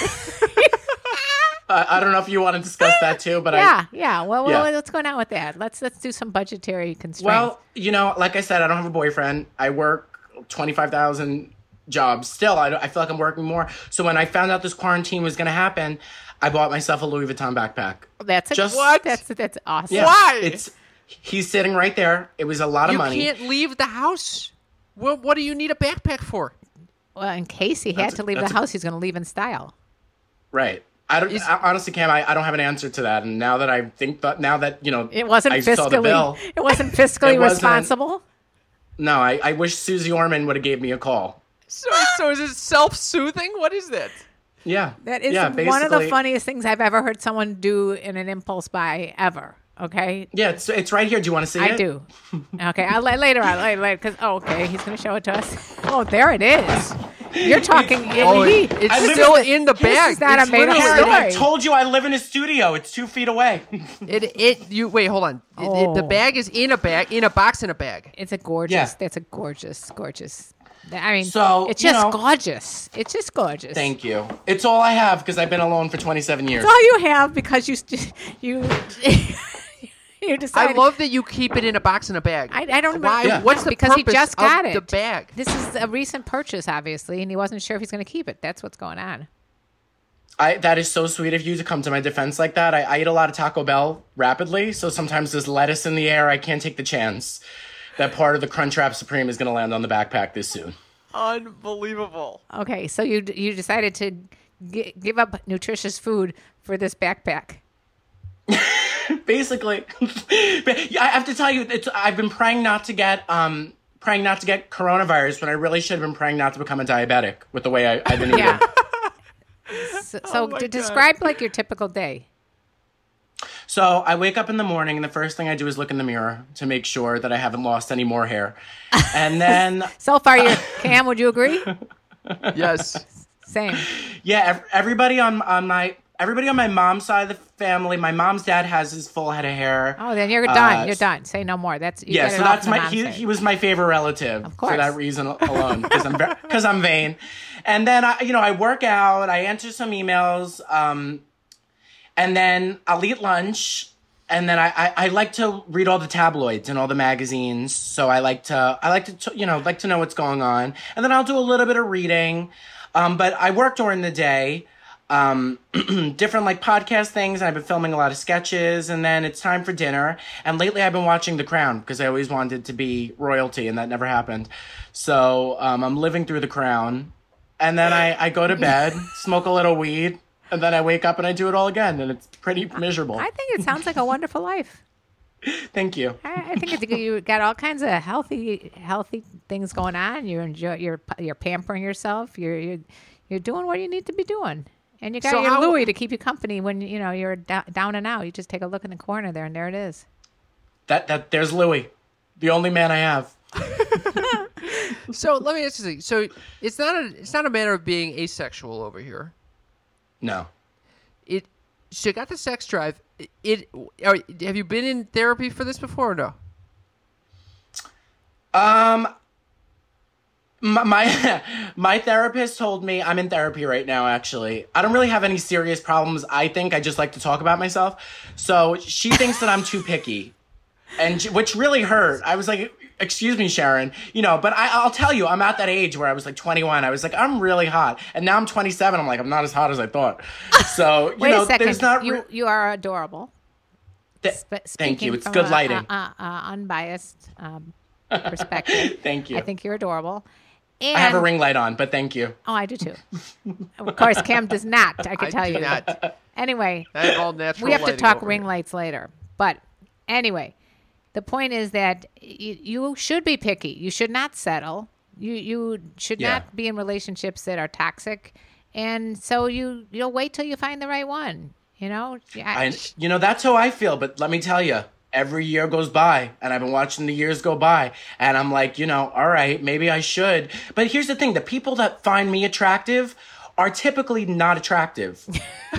I, I don't know if you want to discuss that too, but I.
Yeah, yeah. Well, well,
Yeah.
what's going on with that? Let's let's do some budgetary constraints.
Well, you know, like I said, I don't have a boyfriend. I work twenty-five thousand jobs. Still, I, don't- I feel like I'm working more. So when I found out this quarantine was going to happen, I bought myself a Louis Vuitton backpack.
that's a,
just-
What?
That's that's awesome.
Yeah,
Why?
It's he's sitting right there. It was a lot of
You
money.
can't leave the house. What, what do you need a backpack for?
Well, in case he had
That's
to
a-
leave the
that's a-
house, he's going to leave in style.
Right. I don't
Is-
I, honestly, Cam. I, I don't have an answer to that. And now that I think that now that you know,
It wasn't
I saw the bill.
fiscally. It wasn't fiscally
It wasn't.
responsible.
No, I, I wish Susie Orman would have gave me a call.
So, so is it self-soothing? What is that?
Yeah.
That is
yeah,
one of the
basically-
funniest things I've ever heard someone do in an impulse buy ever. Okay.
Yeah, it's it's right here. Do you want to see
I
it?
do. Okay, I'll let later on, later, later, because oh, okay, he's gonna show it to us. Oh, there it is. You're talking.
Oh,
he,
it, it's
I live
still
in-
in the
This
bag.
is not
It's
a made-up
literally-
story.
I told you I live in a studio. It's two feet away.
It it you wait hold on. It- it- the
Oh.
bag is in a bag in a box in a bag.
it's a gorgeous.
Yeah.
That's a gorgeous, gorgeous. I mean,
So,
it's
you
just
know-
gorgeous. It's just gorgeous.
Thank you. It's all I have because I've been alone for twenty-seven years.
It's all you have because you st- you you
I
decided.
love that you keep it in a box in a bag.
I, I don't know
Why?
Yeah.
What's the
because he
purpose
just got
of
it.
the bag?
This is a recent purchase, obviously, and he wasn't sure if he's going to keep it. That's what's going on.
I, that is so sweet of you to come to my defense like that. I, I eat a lot of Taco Bell rapidly, so sometimes there's lettuce in the air. I can't take the chance that part of the Crunchwrap Supreme is going to land on the backpack this soon.
Unbelievable.
Okay, so you you decided to gi- give up nutritious food for this backpack.
Basically, but yeah, I have to tell you, it's, I've been praying not to get um praying not to get coronavirus when I really should have been praying not to become a diabetic with the way I, I've been eating.
Yeah. So, so
Oh my
to
God.
describe like your typical day.
So I wake up in the morning, and the first thing I do is look in the mirror to make sure that I haven't lost any more hair. And then,
So far, you're Cam. Would you agree?
Yes.
Same.
yeah, ev- everybody on on my everybody on my mom's side of the family, my mom's dad has his full head of hair.
Oh, then you're done.
Uh,
You're done. Say no more. That's you
Yeah,
get it
so
off
that's
the
my
mom's
he,
side.
he was my favorite relative
Of
for
course.
that reason alone because I'm because I'm vain. And then I you know I work out, I answer some emails, um, and then I'll eat lunch. And then I, I, I like to read all the tabloids and all the magazines. So I like to I like to t- you know like to know what's going on. And then I'll do a little bit of reading. Um, but I work during the day, um, different like podcast things. And I've been filming a lot of sketches. And then it's time for dinner. And lately I've been watching The Crown because I always wanted to be royalty, and that never happened. So um, I'm living through The Crown. And then I, I go to bed, smoke a little weed. And then I wake up and I do it all again, and it's pretty miserable.
I think it sounds like a wonderful life.
Thank you.
I, I think it's, you got all kinds of healthy, healthy things going on. You enjoy, you're you're pampering yourself. You're you're you're doing what you need to be doing, and you got
So
your
how-
Louis to keep you company when you know you're da- down and out. You just take a look in the corner there, and there it is.
That that there's Louis, the only man I have.
So let me ask you something. So it's not a it's not a matter of being asexual over here.
No.
It so you got the sex drive. It, it are, have you been in therapy for this before or no?
Um. My, my my therapist told me I'm in therapy right now. Actually, I don't really have any serious problems. I think I just like to talk about myself. So she thinks that I'm too picky, and she- which really hurt. I was like, "Excuse me, Sharon," you know. But I, I'll tell you, I'm at that age where I was like twenty-one. I was like, I'm really hot, and now I'm twenty-seven. I'm like, I'm not as hot as I thought. So you
Wait
know,
a second.
there's not.
you
re-
you are adorable.
Th-
Sp-
thank you.
speaking
It's
from
good
a-
lighting.
A, a, a unbiased um, perspective.
Thank you.
I think you're adorable. And,
I have a ring light on, but thank you.
Oh, I do too. Of course, Cam does not. I can
I
tell
do
you.
not.
Anyway,
I have all natural
we have to
lighting
talk
over
ring
here.
lights later. But anyway, the point is that you, you should be picky. You should not settle. You you should
Yeah.
not be in relationships that are toxic. And so you you'll wait till you find the right one. You know. I,
I, you know, that's how I feel. But let me tell you, every year goes by, and I've been watching the years go by, and I'm like, you know, all right, maybe I should. But here's the thing: the people that find me attractive are typically not attractive.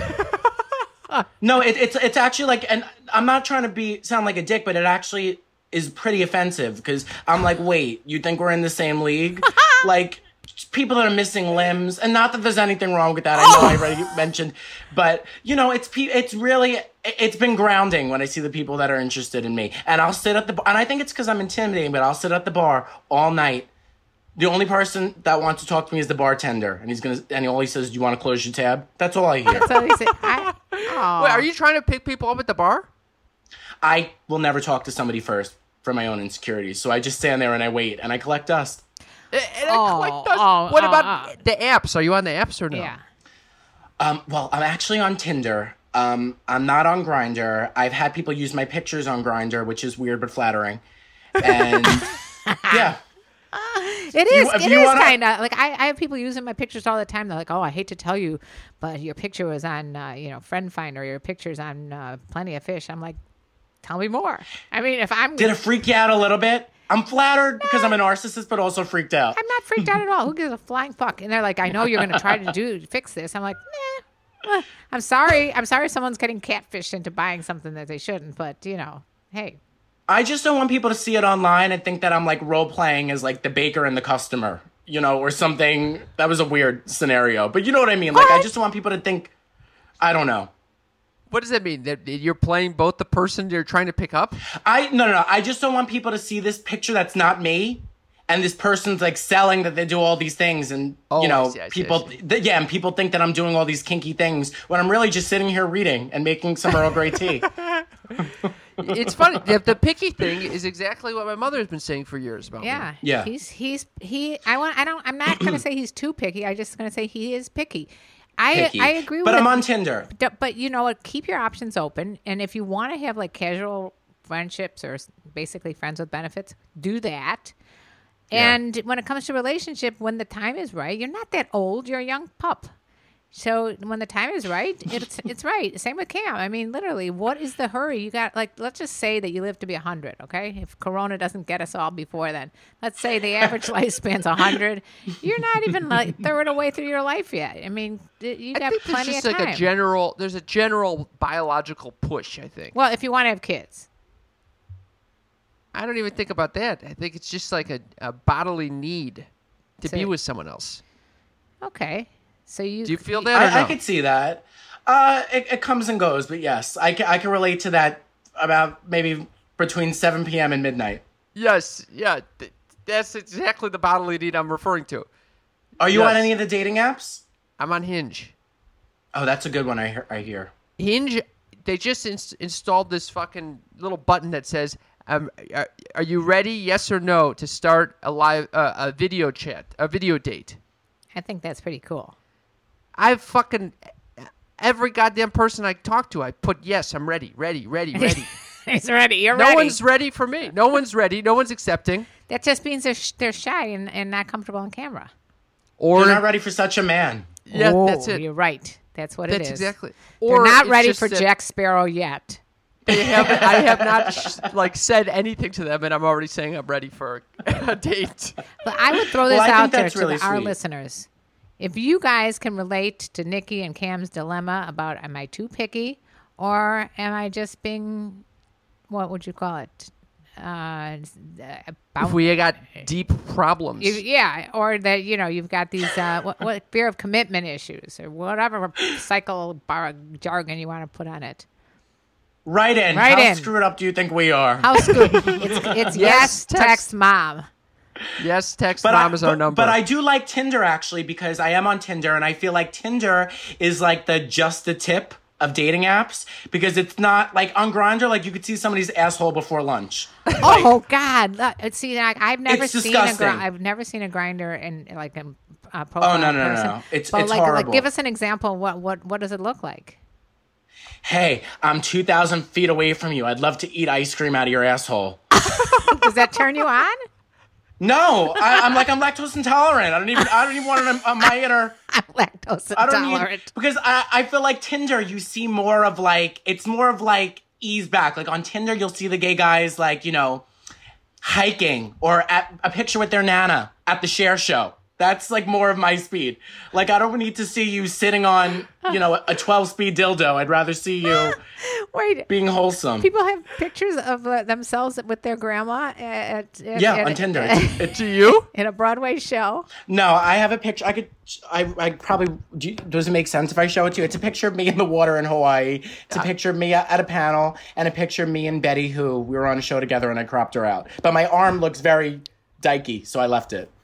No, it, it's it's actually like, and I'm not trying to be sound like a dick, but it actually is pretty offensive because I'm like, wait, you think we're in the same league? Like, people that are missing limbs, and not that there's anything wrong with that. I know I already mentioned, but you know, it's pe- it's really it's been grounding when I see the people that are interested in me, and I'll sit at the bar, and I think it's because I'm intimidating, but I'll sit at the bar all night. The only person that wants to talk to me is the bartender, and he's gonna and he only says, "Do you want to close your tab?" That's all I hear.
so he said, I, oh.
Wait, are you trying to pick people up at the bar?
I will never talk to somebody first for my own insecurities, so I just stand there and I wait and I collect dust.
And I
Oh,
collect dust.
oh,
What
oh,
about
oh.
the apps? Are you on the apps or no?
Yeah.
Um, well, I'm actually on Tinder. Um, I'm not on Grindr. I've had people use my pictures on Grindr, which is weird but flattering. And yeah,
It
you-
is.
if
It
you
is
wanna-
kind of like I, I have people using my pictures all the time. They're like, "Oh, I hate to tell you, but your picture was on, uh, you know, Friend Finder. Your picture's on uh, Plenty of Fish." I'm like, "Tell me more." I mean, if I'm,
did it freak you out a little bit? I'm flattered because I'm a narcissist, but also freaked out.
I'm not freaked out at all. Who gives a flying fuck? And they're like, "I know you're going to try to do fix this." I'm like, "Nah." I'm sorry. I'm sorry. Someone's getting catfished into buying something that they shouldn't. But you know, hey.
I just don't want people to see it online and think that I'm like role playing as like the baker and the customer, you know, or something. That was a weird scenario, but you know what I mean? Like, I just don't want people to think, I don't know.
What does that mean? That you're playing both the person you're trying to pick up?
I, no, no, no. I just don't want people to see this picture that's not me. And this person's like selling that they do all these things, and
Oh,
you know,
I see, I see,
people,
I see.
th- yeah, and people think that I'm doing all these kinky things when I'm really just sitting here reading and making some Earl Grey tea.
It's funny. The, the picky thing is exactly what my mother has been saying for years about me.
Yeah.
Yeah.
He's he's he I want I don't I'm not gonna say he's too picky. I'm just gonna say he is picky. I
Picky.
I agree
But
with
I'm on Tinder.
D- But you know what? Keep your options open, and if you want to have like casual friendships or s- basically friends with benefits, do that.
Yeah.
And when it comes to relationship, when the time is right, you're not that old. You're a young pup. So when the time is right, it's it's right. Same with Cam. I mean, literally, what is the hurry? You got like, let's just say that you live to be a hundred. Okay, if Corona doesn't get us all before then, let's say the average lifespan's a hundred. You're not even like third away through your life yet. I mean, you got
I think
plenty
there's just
of
like
time.
a general. There's a general biological push. I think.
Well, if you want to have kids,
I don't even think about that. I think it's just like a, a bodily need to
So-
be with someone else.
okay. So you
Do you feel that? Or
I,
no?
I could see that. Uh, it, it comes and goes, but yes, I can, I can relate to that about maybe between seven p.m. and midnight.
Yes. Yeah. Th- that's exactly the bodily need I'm referring to.
Are you
Yes.
on any of the dating apps?
I'm on Hinge.
Oh, that's a good one. I hear. I hear.
Hinge. They just ins- installed this fucking little button that says, um, are, "Are you ready? Yes or no to start a live uh, a video chat, a video date."
I think that's pretty cool.
I've fucking every goddamn person I talk to, I put yes, I'm ready, ready, ready, ready.
He's ready. You're
No
ready.
one's ready for me. No one's ready. No one's accepting.
That just means they're sh- they're shy and, and not comfortable on camera.
Or
You're not ready for such a man.
yeah,
Oh,
that's it.
You're right. That's what it
That's
is.
exactly.
They're
Or
not
it's
ready
just
for
that
Jack Sparrow yet.
They have, I have not sh- like said anything to them, and I'm already saying I'm ready for a date.
But I would throw this
Well, I think
out there
that's
to
really
the, our
sweet.
listeners. If you guys can relate to Nikki and Cam's dilemma about am I too picky or am I just being, what would you call it? Uh, about,
If we got deep problems,
you- yeah, or that, you know, you've got these, uh, what, what fear of commitment issues or whatever cycle bar jargon you want to put on it.
Right in.
Right
How
in.
screwed up do you think we are?
How good. It's, it's yes,
Yes,
text,
text.
mom.
yes, text
But
mom
I,
is our
but,
number.
but I do like Tinder actually because I am on Tinder and I feel like Tinder is like the just the tip of dating apps because it's not like on Grindr, like you could see somebody's asshole before lunch.
Oh God! Look, see, like, I've never
It's
seen a
disgusting.
gr- I've never seen a grinder in like a uh, profile
Oh, no, no, no,
person.
no. It's-
But
it's
like, like,
horrible.
give us an example. What what what does it look like?
Hey, I'm two thousand feet away from you. I'd love to eat ice cream out of your asshole.
Does that turn you on?
No, I, I'm like I'm lactose intolerant. I don't even I don't even want it on my inner.
I'm lactose
I don't
intolerant.
need because I I feel like Tinder you see more of like it's more of like ease back. Like on Tinder you'll see the gay guys like you know hiking or at a picture with their nana at the Share Show. That's like more of my speed. Like I don't need to see you sitting on you know a twelve speed dildo. I'd rather see you
Wait,
being wholesome.
people have pictures of uh, themselves with their grandma at, at
Yeah,
at-
on Tinder. It's, it's,
Do you?
in a Broadway show.
no, I have a picture. I could. I. I probably. Do you, does it make sense if I show it to you? It's a picture of me in the water in Hawaii. It's a picture of me at a panel and a picture of me and Betty, who we were on a show together, and I cropped her out. But my arm looks very dykey, so I left it.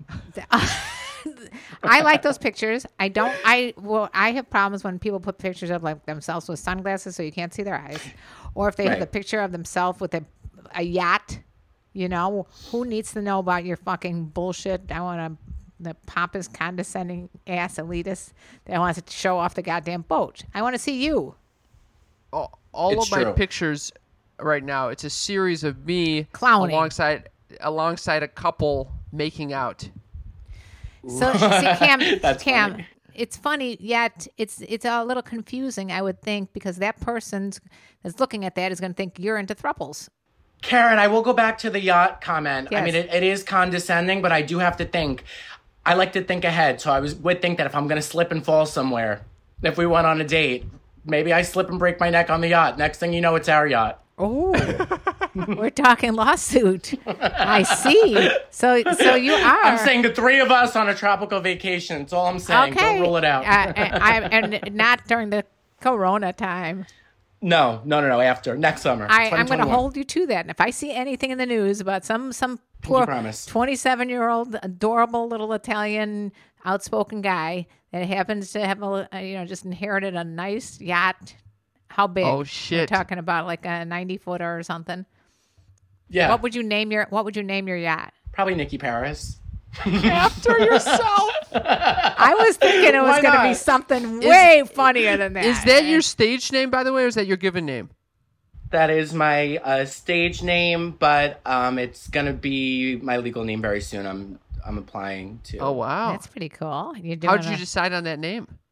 I like those pictures. I don't. I well, I have problems when people put pictures of like themselves with sunglasses so you can't see their eyes, or if they have
Right.
the picture of themselves with a a yacht. You know, who needs to know about your fucking bullshit? I want a the pompous, condescending ass elitist that wants to show off the goddamn boat. I want to see you.
all, all
It's
of my
true.
pictures right now, it's a series of me
Clowning.
alongside alongside a couple making out.
So see, Cam,
That's
Cam,
funny.
it's funny, yet it's it's a little confusing, I would think, because that person that's looking at that is going to think you're into thruples.
Karen, I will go back to the yacht comment. I
Yes.
mean, it, it is condescending, but I do have to think. I like to think ahead, so I was would think that if I'm going to slip and fall somewhere, if we went on a date, maybe I slip and break my neck on the yacht. Next thing you know, it's our yacht.
Oh, we're talking lawsuit. I see. So, so you are.
I'm saying the three of us on a tropical vacation. That's all I'm saying.
okay.
Don't rule it out.
Uh, I, and not during the Corona time.
no, no, no, no. After next summer.
I, I'm going to
twenty twenty-one.
hold you to that. And if I see anything in the news about some some poor
promise.
twenty-seven year old adorable little Italian outspoken guy that happens to have a uh, you know just inherited a nice yacht. How big?
Oh,
We're
shit.
talking about like a ninety footer or something.
Yeah,
What would you name your What would you name your yacht?
probably Nikki Paris.
After yourself.
I was thinking it was
Why
going to be
not?
something way funnier than that.
Is that your stage name, by the way, or is that your given name?
That is my uh, stage name, but um, it's gonna be my legal name very soon. I'm I'm applying to.
Oh, wow.
That's pretty cool. You're doing
How did you
a-
decide on that name?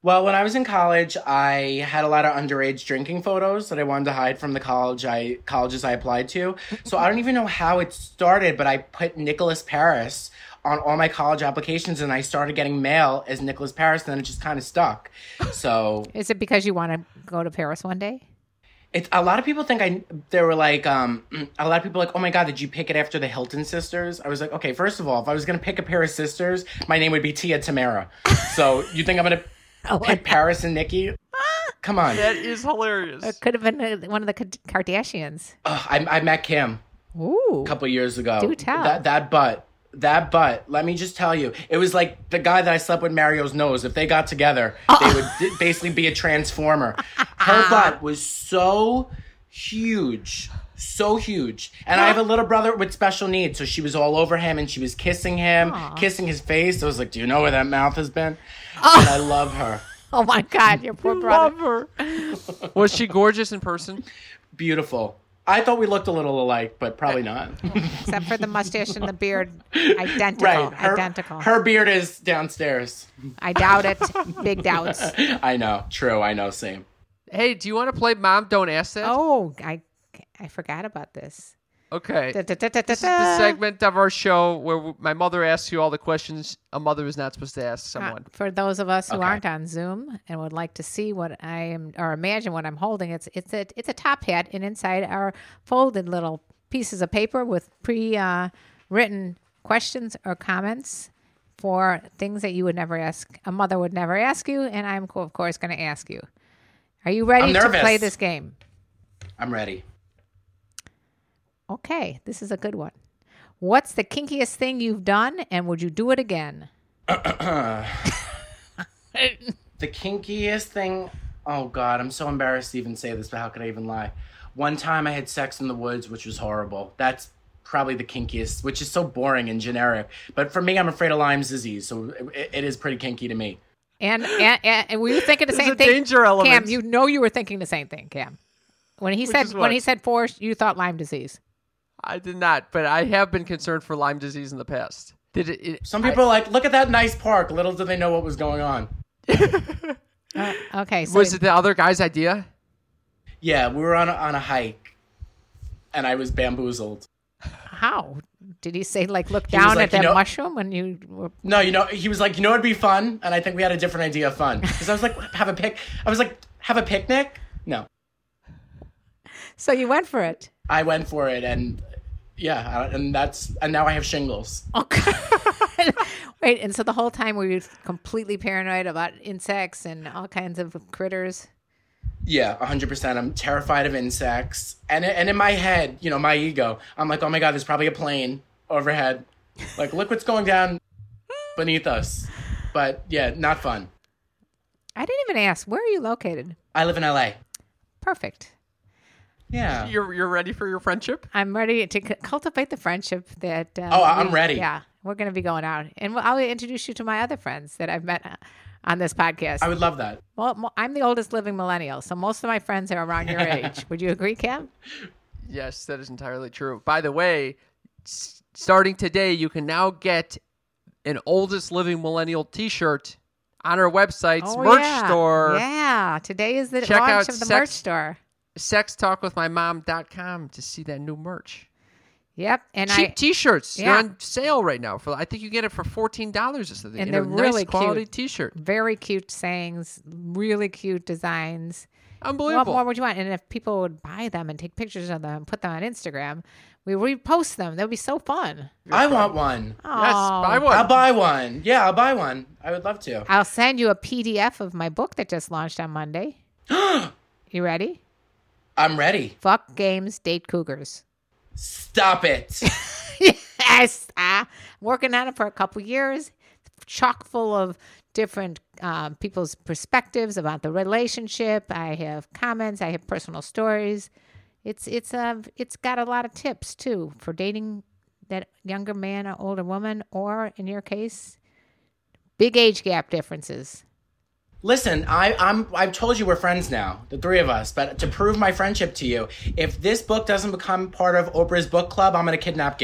Well, when I was in college, I had a lot of underage drinking photos that I wanted to hide from the college I colleges I applied to. So I don't even know how it started, but I put Nicholas Paris on all my college applications, and I started getting mail as Nicholas Paris, and then it just kind of stuck. So
Is it because you want to go to Paris one day?
It's a lot of people think I. They were like, um, a lot of people are like, oh my god, did you pick it after the Hilton sisters? I was like, okay, first of all, if I was gonna pick a pair of sisters, my name would be Tia Tamara. So you think I'm gonna
Oh,
pick Paris and Nikki? Come on.
That is hilarious.
It could have been uh, one of the Ka- Kardashians.
Ugh, I, I met Kim
Ooh.
a couple years ago.
Do tell.
That that butt. That butt, let me just tell you, it was like the guy that I slept with, Mario's nose. If they got together, they would d- basically be a transformer. Her butt was so huge, so huge. And I have a little brother with special needs, so she was all over him and she was kissing him,
Aww.
kissing his face. I was like, do you know where that mouth has been? And I love her.
Oh my God, your poor brother.
Love her. Was she gorgeous in person?
Beautiful. I thought we looked a little alike, but probably not.
Except for the mustache and the beard. Identical.
Right. Her,
Identical.
her beard is downstairs.
I doubt it. Big doubts.
I know. True. I know. Same.
Hey, do you want to play Mom Don't Ask That?
Oh, I, I forgot about this.
Okay.
Da, da, da, da,
This is
da.
the segment of our show where w- my mother asks you all the questions a mother is not supposed to ask
Uh,
someone.
for those of us who
Okay.
aren't on Zoom and would like to see what I am or imagine what I'm holding, it's it's a it's a top hat, and inside are folded little pieces of paper with pre uh, written questions or comments for things that you would never ask, a mother would never ask you, and I'm of course going to ask you. Are you ready
I'm
to
nervous.
play this game?
I'm ready.
Okay, this is a good one. What's the kinkiest thing you've done, and would you do it again?
The kinkiest thing. Oh God, I'm so embarrassed to even say this, but how could I even lie? One time I had sex in the woods, which was horrible. That's probably the kinkiest, which is so boring and generic. But for me, I'm afraid of Lyme's disease, so it, it is pretty kinky to me.
And and, and, and were you thinking the
There's
same
a
thing?
danger element.
Cam, you know you were thinking the same thing, Cam. When he
Which
said
is
when
what?
he said force, you thought Lyme disease.
I did not, but I have been concerned for Lyme disease in the past. Did it? it
Some people are like, look at that nice park. Little do they know what was going on.
Uh, okay, so
was it the other guy's idea?
Yeah, we were on a, on a hike, and I was bamboozled.
how did he say? Like, look
He was
down
like,
at that
you know-
mushroom when you were.
No, you know, he was like, you know, it'd be fun, and I think we had a different idea of fun because I was like, have a pic. I was like, have a picnic? No,
So you went for it.
I went for it, and yeah, and that's and now I have shingles.
Okay. Wait, and so the whole time were you completely paranoid about insects and all kinds of critters?
Yeah, one hundred percent. I'm terrified of insects. And and in my head, you know, my ego, I'm like, oh my God, there's probably a plane overhead. Like, look what's going down beneath us. But yeah, not fun.
I didn't even ask. Where are you located?
I live in L A.
Perfect.
Yeah.
You're you're ready for your friendship?
I'm ready to c- cultivate the friendship that. Uh,
Oh, I'm
we-
ready.
Yeah, we're going to be going out, and we'll, I'll introduce you to my other friends that I've met uh, on this podcast.
I would love that.
Well, mo- I'm the oldest living millennial, so most of my friends are around your age. Would you agree, Cam?
Yes, that is entirely true. By the way, s- starting today, you can now get an oldest living millennial T-shirt on our website's merch
Oh, yeah.
store.
Yeah, today is the
Check
launch
out
of the
sex-
merch store.
sex talk with my mom dot com to see that new merch.
Yep, and
Cheap
I
T-shirts. They're
Yeah.
on sale right now. For I think you get it for fourteen dollars or something.
And
In a
they're
nice
really
quality
cute.
T-shirt.
very cute sayings, really cute designs. What
Unbelievable.
more would you want? And if people would buy them and take pictures of them and put them on Instagram, we repost them. That would be so fun.
I want one.
Yes, buy
Oh.
one.
I'll buy one. Yeah, I'll buy one. I would love to.
I'll send you a P D F of my book that just launched on Monday. You ready?
I'm ready.
Fuck games, date cougars.
Stop it.
Yes, uh, working on it for a couple years, chock full of different um, people's perspectives about the relationship. I have comments. I have personal stories. It's it's uh, it's got a lot of tips too for dating that younger man or older woman, or in your case, big age gap differences.
Listen, I, I'm, I've told you we're friends now, the three of us, but to prove my friendship to you, if this book doesn't become part of Oprah's book club, I'm going to kidnap Gail.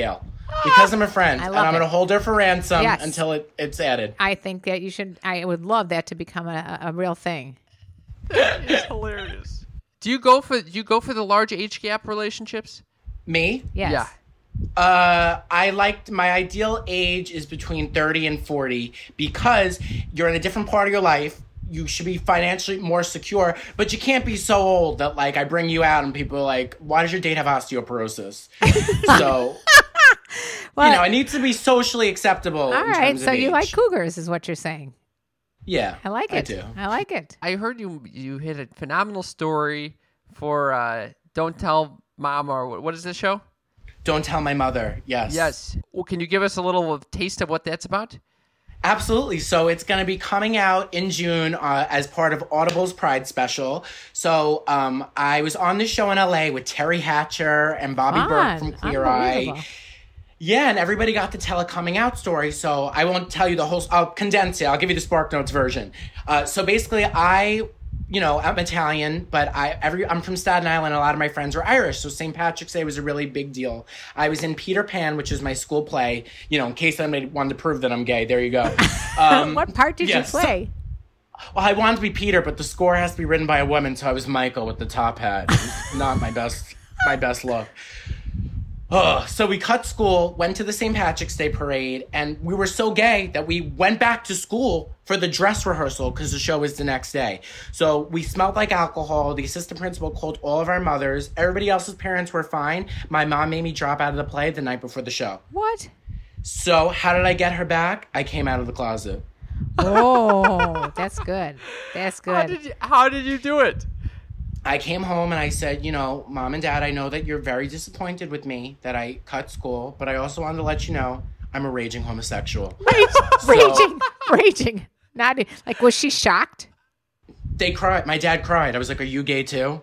Because I'm a friend.
I
And
love
I'm
it.
going to hold her for ransom
Yes.
until it, it's added.
I think that you should. I would love that to become a, a real thing.
It's hilarious. Do you go for do you go for the large age gap relationships?
Me?
Yes.
Yeah.
Uh, I liked my ideal age is between thirty and forty because you're in a different part of your life. You should be financially more secure, but you can't be so old that like I bring you out and people are like, why does your date have osteoporosis? So,
Well,
you know, it needs to be socially acceptable.
all
in
right.
terms of
So you
age.
like cougars, is what you're saying.
Yeah.
I like it.
I do.
I like it.
I heard you you hit a phenomenal story for uh, Don't Tell Mom or what, what is this show?
Don't tell my mother. Yes.
Yes. Well, can you give us a little taste of what that's about?
Absolutely. So it's going to be coming out in June uh, as part of Audible's Pride Special. So um, I was on the show in L A with Terry Hatcher and Bobby Burke from
Fun.
Queer
Unbelievable.
Eye. Yeah, and everybody got to tell a coming out story. So I won't tell you the whole. I'll condense it. I'll give you the Spark Notes version. Uh, so basically, I, you know, I'm Italian, but I every I'm from Staten Island. A lot of my friends are Irish, so Saint Patrick's Day was a really big deal. I was in Peter Pan, which is my school play. You know, in case somebody wanted to prove that I'm gay. There you go. Um,
What part did
yes.
you play?
Well, I wanted to be Peter, but the score has to be written by a woman, so I was Michael with the top hat. It was not my best, my best look. Ugh. So we cut school, went to the Saint Patrick's Day parade, and we were so gay that we went back to school for the dress rehearsal because the show was the next day. So we smelled like alcohol. The assistant principal called all of our mothers. Everybody else's parents were fine. My mom made me drop out of the play the night before the show.
What?
So how did I get her back? I came out of the closet.
Oh, that's good. That's
How
good.
did you, how did you do it?
I came home and I said, you know, Mom and Dad, I know that you're very disappointed with me that I cut school, but I also wanted to let you know I'm a raging homosexual.
Raging, raging. Not like, was she shocked?
They cried. My dad cried. I was like, are you gay too?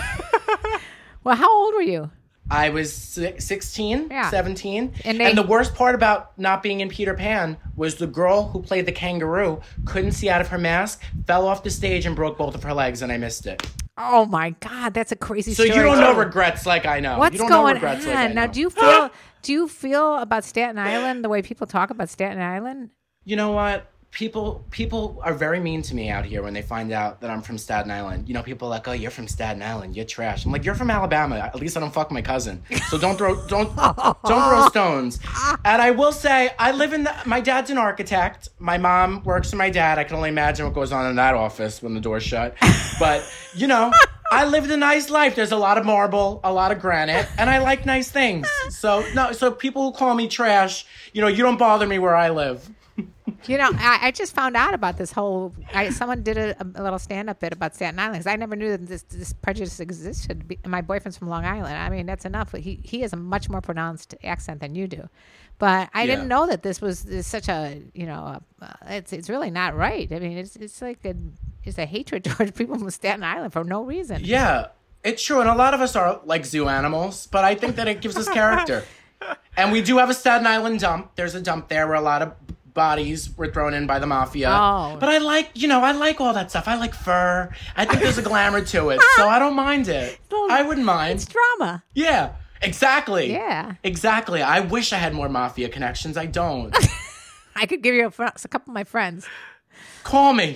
Well, how old were you?
I was si- sixteen,
Yeah.
seventeen.
And
And,
they-
the worst part about not being in Peter Pan was the girl who played the kangaroo couldn't see out of her mask, fell off the stage and broke both of her legs, and I missed it.
Oh my God, that's a crazy
So
story.
you don't know
too.
regrets like I know.
What's
you don't
going
know regrets
on
like I
now?
know.
Do you feel? Do you feel about Staten Island the way people talk about Staten Island?
You know what? People people are very mean to me out here when they find out that I'm from Staten Island. You know, people are like, oh, you're from Staten Island, you're trash. I'm like, you're from Alabama. At least I don't fuck my cousin. So don't throw don't don't throw stones. And I will say, I live in the, my dad's an architect. My mom works for my dad. I can only imagine what goes on in that office when the door's shut. But you know, I lived a nice life. There's a lot of marble, a lot of granite, and I like nice things. So no, so people who call me trash, you know, you don't bother me where I live.
You know, I, I just found out about this whole. I, someone did a, a little stand-up bit about Staten Island because I never knew that this, this prejudice existed. Be- My boyfriend's from Long Island. I mean, that's enough. He he has a much more pronounced accent than you do, but I
Yeah.
didn't know that this was this such a you know. Uh, it's it's really not right. I mean, it's it's like a it's a hatred towards people from Staten Island for no reason.
Yeah, it's true. And a lot of us are like zoo animals, but I think that it gives us character. And we do have a Staten Island dump. There's a dump there where a lot of bodies were thrown in by the mafia.
Oh.
But I like, you know, I like all that stuff. I like fur. I think there's a glamour to it. So I don't mind it. I wouldn't mind.
It's drama.
Yeah, exactly.
Yeah.
Exactly. I wish I had more mafia connections. I don't.
I could give you a, fr- a couple of my friends.
Call me.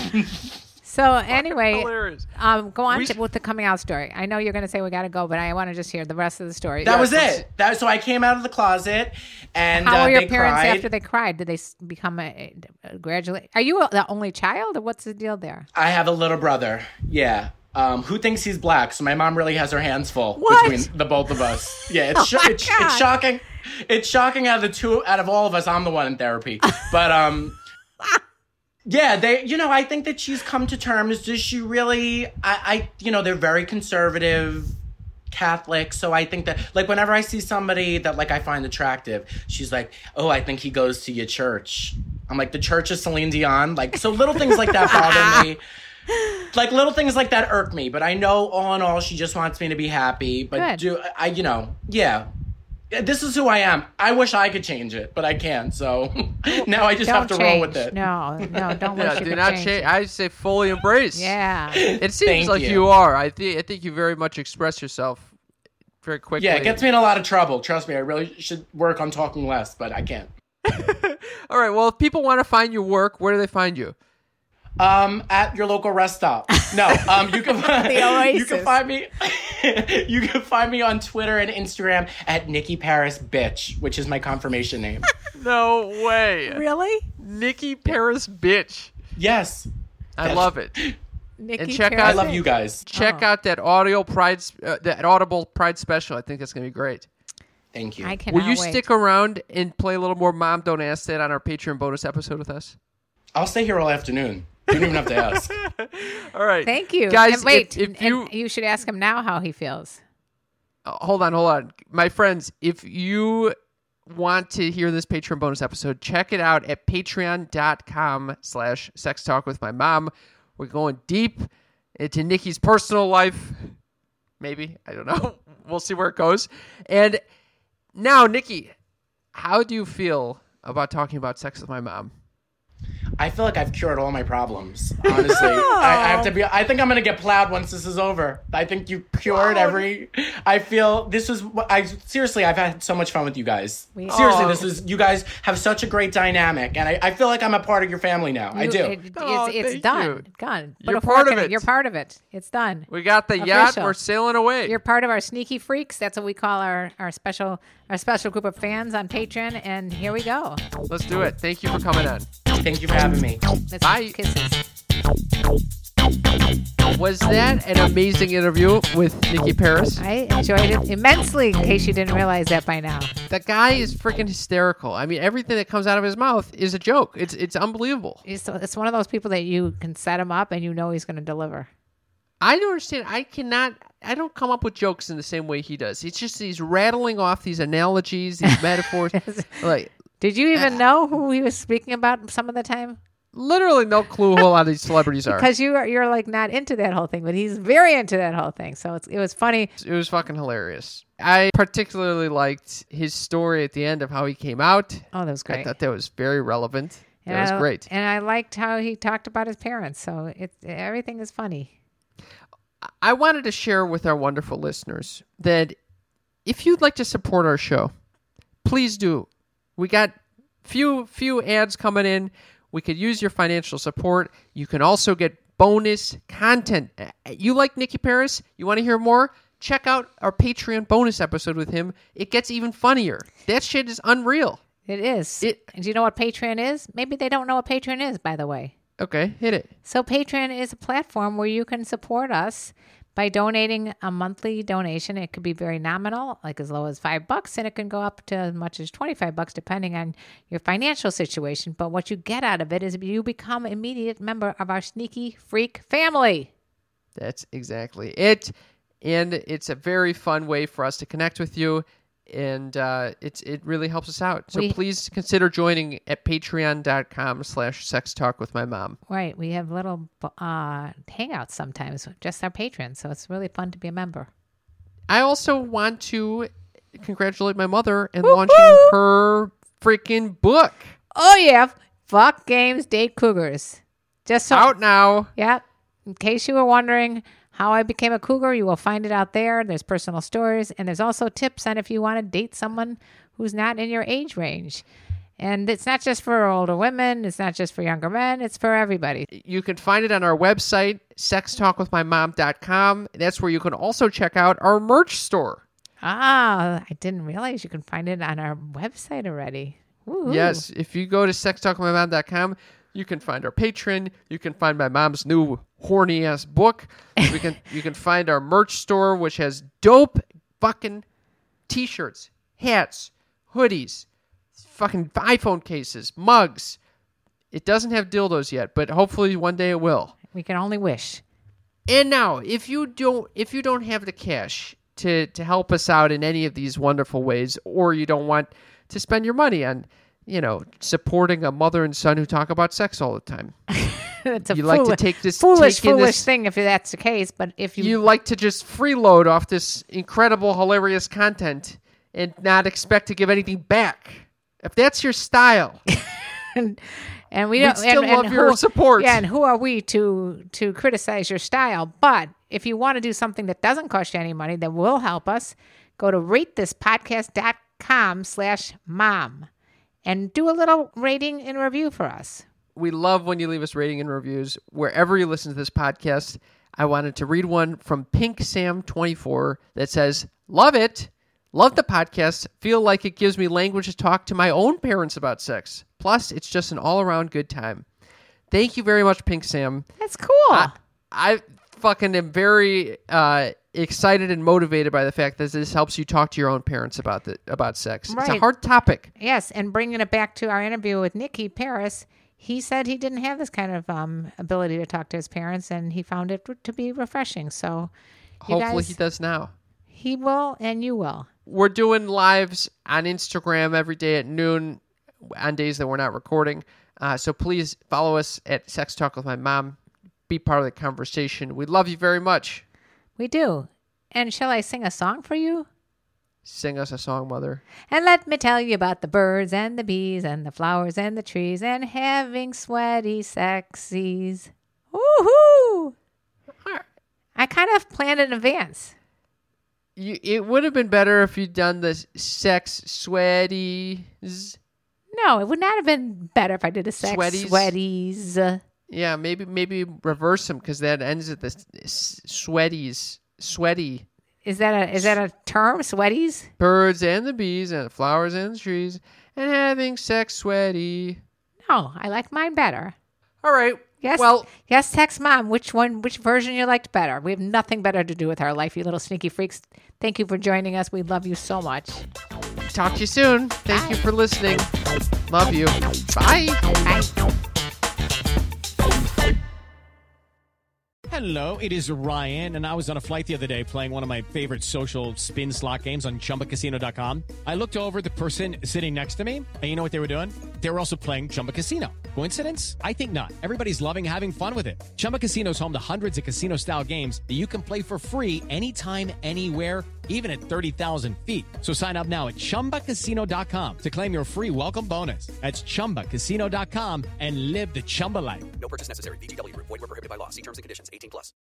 So anyway,
Hilarious.
um, go on
We-
to, with the coming out story. I know you're going to say we got to go, but I want to just hear the rest of the story.
That was
Yes,
it. That so I came out of the closet and
How
uh,
were your
they
parents
cried.
after they cried? Did they s- become a, a graduate? Are you the only child, or what's the deal there?
I have a little brother. Yeah. Um, who thinks he's black? So my mom really has her hands full
What?
between the both of us. Yeah, it's
Oh
sho-
my
it's,
God.
it's shocking. It's shocking out of the two out of all of us, I'm the one in therapy. But um yeah, they you know, I think that she's come to terms. Does she really I, I you know, they're very conservative Catholic, so I think that like whenever I see somebody that like I find attractive, she's like, "Oh, I think he goes to your church." I'm like, "The church is Celine Dion." Like, so little things like that bother me. Like little things like that irk me, but I know all in all she just wants me to be happy. But
Good.
do I you know, yeah. This is who I am. I wish I could change it, but I can't. So now I just
Don't
have to
change.
roll with it.
No, no, don't wish
Yeah,
you
do
could
not
change.
change. I say fully embrace.
Yeah.
It seems
Thank
like
you.
you. are. I think I think you very much express yourself very quickly.
Yeah, it gets me in a lot of trouble. Trust me, I really should work on talking less, but I can't.
All right. Well, if people want to find your work, where do they find you?
Um, at your local rest stop. No, um, you can find, you can find me. You can find me on Twitter and Instagram at Nikki Paris Bitch, which is my confirmation name.
No way.
Really?
Nikki Paris Bitch.
Yes,
I
That's-
love it.
Nikki
And check
Paris
out-
I love you guys.
Check
Oh.
out that audio pride, uh, that Audible Pride special. I think that's gonna be great.
Thank you.
I cannot
Will you
wait.
stick around and play a little more Mom Don't Ask That on our Patreon bonus episode with us?
I'll stay here all afternoon. You don't even have to ask.
All right.
Thank you.
Guys,
And wait,
if, if
and
you...
you should ask him now how he feels.
Uh, hold on, hold on. My friends, if you want to hear this Patreon bonus episode, check it out at patreon.com slash sex talk with my mom. We're going deep into Nikki's personal life. Maybe. I don't know. We'll see where it goes. And now, Nikki, how do you feel about talking about sex with my mom?
I feel like I've cured all my problems. Honestly, I, I have to be. I think I'm gonna get plowed once this is over. I think you cured every. I feel this was. I seriously, I've had so much fun with you guys.
We-
seriously,
Oh.
this is. You guys have such a great dynamic, and I, I feel like I'm a part of your family now. I
You-
do.
It, it's
Oh,
it's
thank
done.
you.
Done. Put
You're
a
part
fork
of
in
it.
You're part of it. It's done.
We got the yacht.
Official.
We're sailing away.
You're part of our sneaky freaks. That's what we call our, our special our special group of fans on Patreon. And here we go.
Let's do it. Thank you for coming on.
Thank you for having me.
Let's
Bye.
Kisses.
Was that an amazing interview with Nikki Paris?
I enjoyed it immensely. In case you didn't realize that by now.
The guy is freaking hysterical. I mean, everything that comes out of his mouth is a joke. It's it's unbelievable.
It's, it's one of those people that you can set him up and you know he's going to deliver.
I don't understand. I cannot. I don't come up with jokes in the same way he does. It's just he's rattling off these analogies, these metaphors. Like
Did you even know who he was speaking about some of the time?
literally no clue who a lot of these celebrities are.
Because you are you're like not into that whole thing, but he's very into that whole thing. So it's, it was funny.
It was fucking hilarious. I particularly liked his story at the end of how he came out.
Oh, that was
I
great.
thought that was very relevant. That
And
was
I-
great.
And I liked how he talked about his parents. So it everything is funny.
I wanted to share with our wonderful listeners that if you'd like to support our show, please do. We got few few ads coming in. We could use your financial support. You can also get bonus content. You like Nikki Paris? You want to hear more? Check out our Patreon bonus episode with him. It gets even funnier. That shit is unreal.
It is.
It-
And do you know what Patreon is? Maybe they don't know what Patreon is, by the way.
Okay, hit it.
So Patreon is a platform where you can support us by donating a monthly donation. It could be very nominal, like as low as five bucks, and it can go up to as much as twenty-five bucks, depending on your financial situation. But what you get out of it is you become an immediate member of our Sneaky Freak family.
That's exactly it. And it's a very fun way for us to connect with you. And uh, it's it really helps us out. So
We-
please consider joining at patreon.com slash sex talk with my mom.
Right. We have little uh, hangouts sometimes, with just our patrons. So it's really fun to be a member.
I also want to congratulate my mother in launching her freaking book.
Oh, yeah. Fuck Games, Date Cougars. Just so.
Out now.
Yeah. In case you were wondering how I became a cougar, you will find it out there. There's personal stories, and there's also tips on if you want to date someone who's not in your age range. And it's not just for older women. It's not just for younger men. It's for everybody.
You can find it on our website, sex talk with my mom dot com. That's where you can also check out our merch store.
Ah, I didn't realize you can find it on our website already. Woo-hoo.
Yes, if you go to sex talk with my mom dot com, you can find our patron. You can find my mom's new horny ass book. We can you can find our merch store, which has dope fucking t-shirts, hats, hoodies, fucking iPhone cases, mugs. It doesn't have dildos yet, but hopefully one day it will.
We can only wish.
And now, if you don't if you don't have the cash to to help us out in any of these wonderful ways, or you don't want to spend your money on, you know, supporting a mother and son who talk about sex all the time.
It's a
You like to
foolish,
take this-
foolish,
take in
foolish
this-
thing if that's the case. But if you,
You like to just freeload off this incredible, hilarious content and not expect to give anything back. If that's your style,
and we
we'd
don't
still
and, and
love your
who-
support.
Yeah, and who are we to to criticize your style? But if you want to do something that doesn't cost you any money, that will help us, go to ratethispodcast.com slash mom and do a little rating and review for us.
We love when you leave us rating and reviews wherever you listen to this podcast. I wanted to read one from Pink Sam twenty-four that says, "Love it. Love the podcast. Feel like it gives me language to talk to my own parents about sex. Plus, it's just an all-around good time." Thank you very much, Pink Sam.
That's cool.
I, I fucking am very uh, excited and motivated by the fact that this helps you talk to your own parents about the, about sex.
Right.
It's a hard topic.
Yes, and bringing it back to our interview with Nikki Paris, he said he didn't have this kind of um, ability to talk to his parents, and he found it to be refreshing. So you
Hopefully
guys,
he does now.
He will, and you will.
We're doing lives on Instagram every day at noon on days that we're not recording. Uh, so please follow us at Sex Talk with My Mom. Be part of the conversation. We love you very much.
We do. And shall I sing a song for you?
Sing us a song, Mother.
And let me tell you about the birds and the bees and the flowers and the trees and having sweaty sexies. Woohoo! I kind of planned in advance.
You, it would have been better if you'd done the sex sweaties.
No, it would not have been better if I did a sex
Sweaties?
sweaties.
Yeah, maybe maybe reverse them because that ends at the s- sweaties. Sweaty.
Is that a is that a term? Sweaties?
Birds and the bees and the flowers and the trees and having sex sweaty.
No, I like mine better.
All right.
Yes.
Well,
yes, text mom which one which version you liked better. We have nothing better to do with our life, you little sneaky freaks. Thank you for joining us. We love you so much.
talk to you soon. Thank
Bye.
you for listening. Love you. Bye.
Bye.
Hello, it is Ryan, and I was on a flight the other day playing one of my favorite social spin slot games on Chumba Casino dot com. I looked over at the person sitting next to me, and you know what they were doing? They were also playing Chumba Casino. Coincidence? I think not. Everybody's loving having fun with it. Chumba Casino is home to hundreds of casino-style games that you can play for free anytime, anywhere, even at thirty thousand feet. So sign up now at Chumba Casino dot com to claim your free welcome bonus. That's Chumba Casino dot com and live the Chumba life.
No purchase necessary. V G W. Void where prohibited by law. See terms and conditions. eighteen plus.